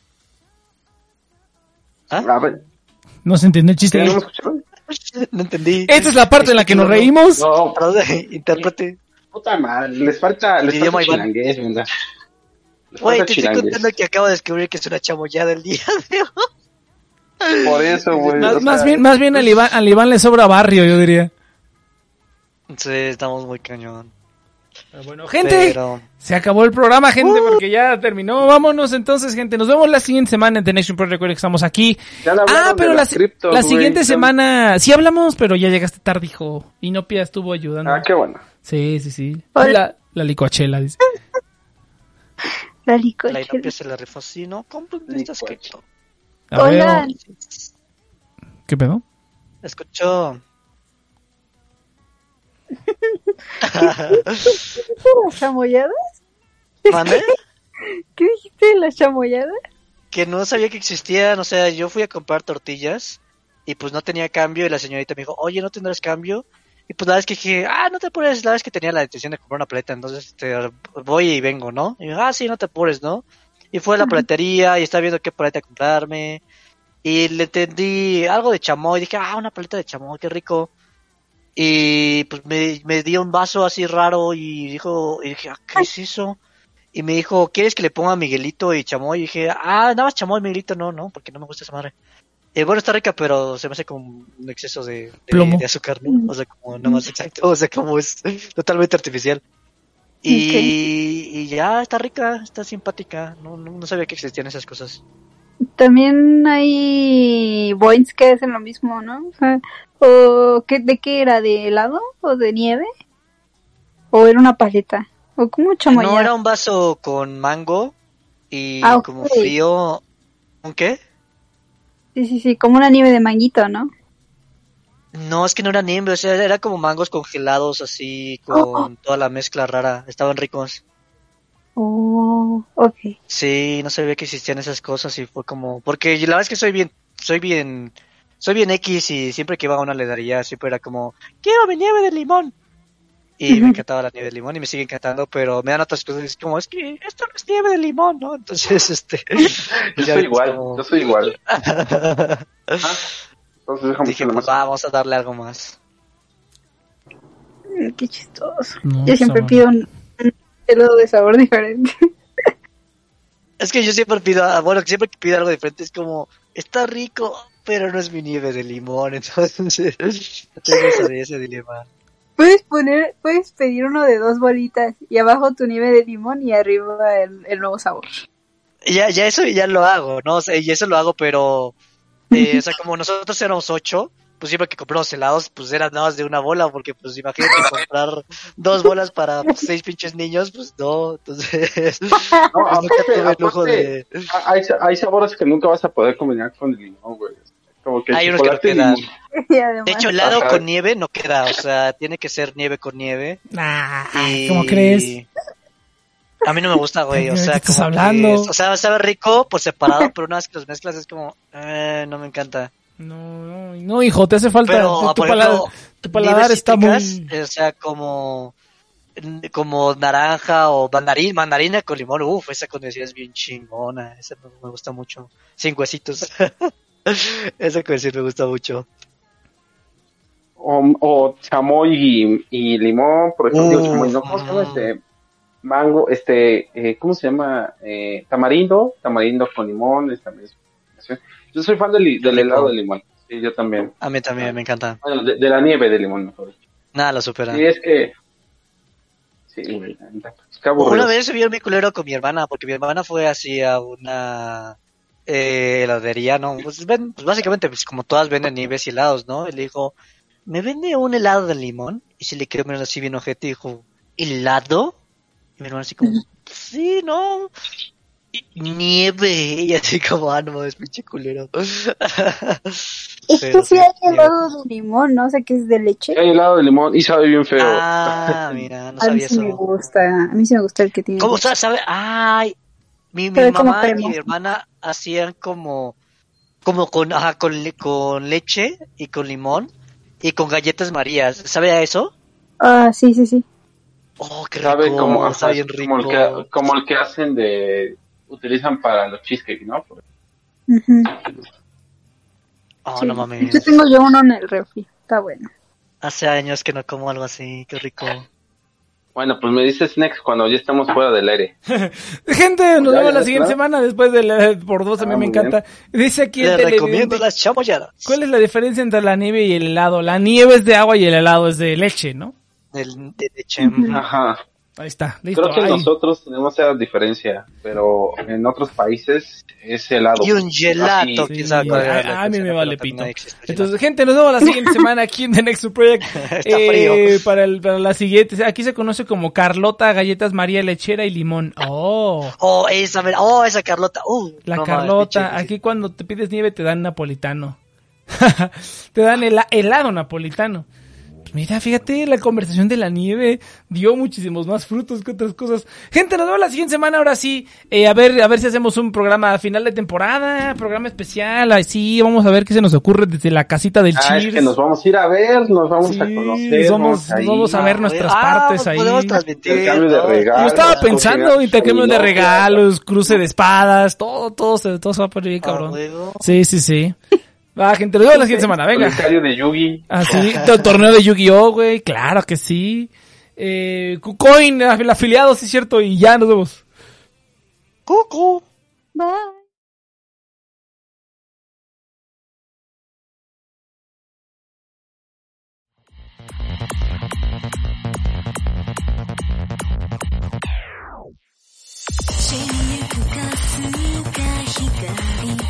¿Ah? A ver, No se entiende el chiste. ¿no me escucharon? No entendí. Esta es la parte en la que nos reímos. No, Intérprete. puta madre, les falta Idioma Iván. chilangués, ¿verdad? Les Güey, falta te estoy chilangués. contando que acabo de descubrir que es una chamoyada el día de hoy. Por eso, güey. Más bien al Iván le sobra barrio, yo diría. Sí, estamos muy cañón. Pero bueno, gente, Pero... se acabó el programa, gente, porque ya terminó. Vámonos entonces, gente. Nos vemos la siguiente semana en The Nation Pro. Recuerden que estamos aquí. Pero la siguiente semana sí hablamos, pero ya llegaste tarde, hijo. Y Nopia estuvo ayudando. Ah, qué bueno. Sí. Hola. La licuachela, dice. La La licochela. Inopia se la rifó así, ¿no? Compren estas que... A ver, Hola. ¿qué pedo? Escuchó. ¿Las chamoyadas? ¿Mande? ¿Qué dijiste de las chamoyadas? Que no sabía que existían, o sea, yo fui a comprar tortillas y pues no tenía cambio y la señorita me dijo, oye, ¿no tendrás cambio? Y pues la vez que dije, no te apures, la vez que tenía la intención de comprar una paleta, entonces voy y vengo, ¿no? Y me dijo, sí, no te apures, ¿no? Y fue a la paletería y estaba viendo qué paleta comprarme y le entendí algo de chamoy, dije, una paleta de chamoy, qué rico. Y pues me dio un vaso así raro y dije, ¿qué es eso? Y me dijo, ¿quieres que le ponga Miguelito y chamoy? Y dije, nada más chamoy, Miguelito, no, porque no me gusta esa madre. Bueno, está rica, pero se me hace como un exceso de azúcar, ¿no? O sea, como nada más exacto, o sea, como es totalmente artificial. Y ya está rica, está simpática, no sabía que existían esas cosas. También hay boings que hacen lo mismo, ¿no? O sea, ¿de qué era? ¿De helado o de nieve? ¿O era una paleta? ¿O como chamoyada? No, era un vaso con mango y como okay. frío. ¿Un qué? Sí, como una nieve de manguito, ¿no? No, es que no era nieve, o sea, era como mangos congelados así, con toda la mezcla rara, estaban ricos. Oh, ok. Sí, no sabía que existían esas cosas y fue como, porque la verdad es que soy bien X y siempre que iba a una heladería siempre era como, quiero mi nieve de limón. Y me encantaba la nieve de limón y me sigue encantando, pero me dan otras cosas y es como, es que esto no es nieve de limón, ¿no? Entonces, yo soy igual. Entonces dije, pues vamos a darle algo más. Qué chistoso. No, yo siempre pido un helado de sabor diferente. Es que yo siempre siempre que pido algo diferente es como, está rico, pero no es mi nieve de limón, entonces tengo ese dilema. Puedes pedir uno de 2 bolitas y abajo tu nieve de limón y arriba el nuevo sabor. Ya eso ya lo hago, ¿no? O sea, y eso lo hago, pero, o sea, como nosotros éramos 8, pues siempre que compramos helados, pues eran nada más de una bola, porque pues imagínate comprar 2 bolas para 6 pinches niños, pues no, entonces, nunca tuve el lujo de... Hay sabores que nunca vas a poder combinar con el limón, güey. Como que hay unos que no quedan. Además, de hecho, helado con nieve no queda, o sea, tiene que ser nieve con nieve. ¿Cómo crees? A mí no me gusta, güey, o sea, ¿qué estás como hablando? o sea, sabe rico por separado, pero una vez que los mezclas es como, no me encanta. No, hijo, te hace falta. Pero, tu paladar está muy... O sea, como naranja o mandarina con limón, esa combinación es bien chingona, esa me gusta mucho. Sin huesitos. Esa combinación me gusta mucho. O chamoy y limón, por ejemplo, chamoy, ¿no? ¿Cómo se llama mango, ¿cómo se llama? Tamarindo con limón, yo soy fan del helado de limón, sí, yo también. A mí también me encanta. Bueno, de la nieve de limón, mejor dicho. Nada lo supera. Sí, es que... Sí, una vez se vio mi culero con mi hermana, porque mi hermana fue así a una heladería, ¿no? Pues básicamente, pues como todas venden nieves y helados, ¿no? Y le dijo, ¿me vende un helado de limón? Y se le quedó mirando así bien ojete y dijo, ¿helado? Y mi hermano así como, sí, ¿no? Y nieve. Y así como, no, es pinche culero. Es que sí hay helado de limón, ¿no? O sea, que es de leche. Hay helado de limón y sabe bien feo. Mira, no sabía eso. A mí sí me gusta el que tiene ¿Cómo leche. sabe? Ay, mi mamá y mi hermana hacían como con leche y con limón y con galletas Marías. ¿Sabe a eso? Ah, sí. Oh, qué rico. Sabe como, está bien rico. como el que hacen utilizan para los cheesecake, ¿no? Uh-huh. Oh, Sí. no mames. Yo tengo uno en el refri, está bueno. Hace años que no como algo así, qué rico. Bueno, pues me dices next cuando ya estamos fuera del aire. Gente, nos ¿Ya, vemos ya, la siguiente claro? semana después de por dos. A mí me muy encanta. Dice aquí el Les recomiendo televidente, las chamoyadas. ¿cuál es la diferencia entre la nieve y el helado? La nieve es de agua y el helado es de leche, ¿no? De leche. Ajá. Ahí está, listo. Creo que Ahí. nosotros tenemos esa diferencia, pero en otros países es helado. Y un gelato, Así, quién sabe cuál era la A mí me diferencia, vale pero también pito. existe el Entonces, gente, nos vemos la siguiente semana aquí en The Next Project. Está frío. Para la siguiente, aquí se conoce como Carlota, galletas María Lechera y limón. Oh, esa Carlota. La no Carlota. mames, pinche, Aquí cuando te pides nieve te dan napolitano. Te dan helado napolitano. Pues mira, fíjate, la conversación de la nieve dio muchísimos más frutos que otras cosas. Gente, nos vemos la siguiente semana, ahora sí. A ver si hacemos un programa a final de temporada, programa especial. Así, vamos a ver qué se nos ocurre desde la casita del Cheers. Es que nos vamos a ir a ver, nos vamos a conocer. Vamos a ver nuestras partes ahí. Podemos transmitir. Intercambio de regalos. Yo estaba pensando, intercambio de no, regalos, cruce de espadas, todo se va a poner bien, cabrón. Sí. Va, gente, nos vemos la siguiente semana, venga. Solitario de Yugi. Así, torneo de Yu-Gi-Oh, güey, claro que sí. KuCoin, el afiliado, sí es cierto, y ya nos vemos. Cucu. Bye. 「散りゆくかすか光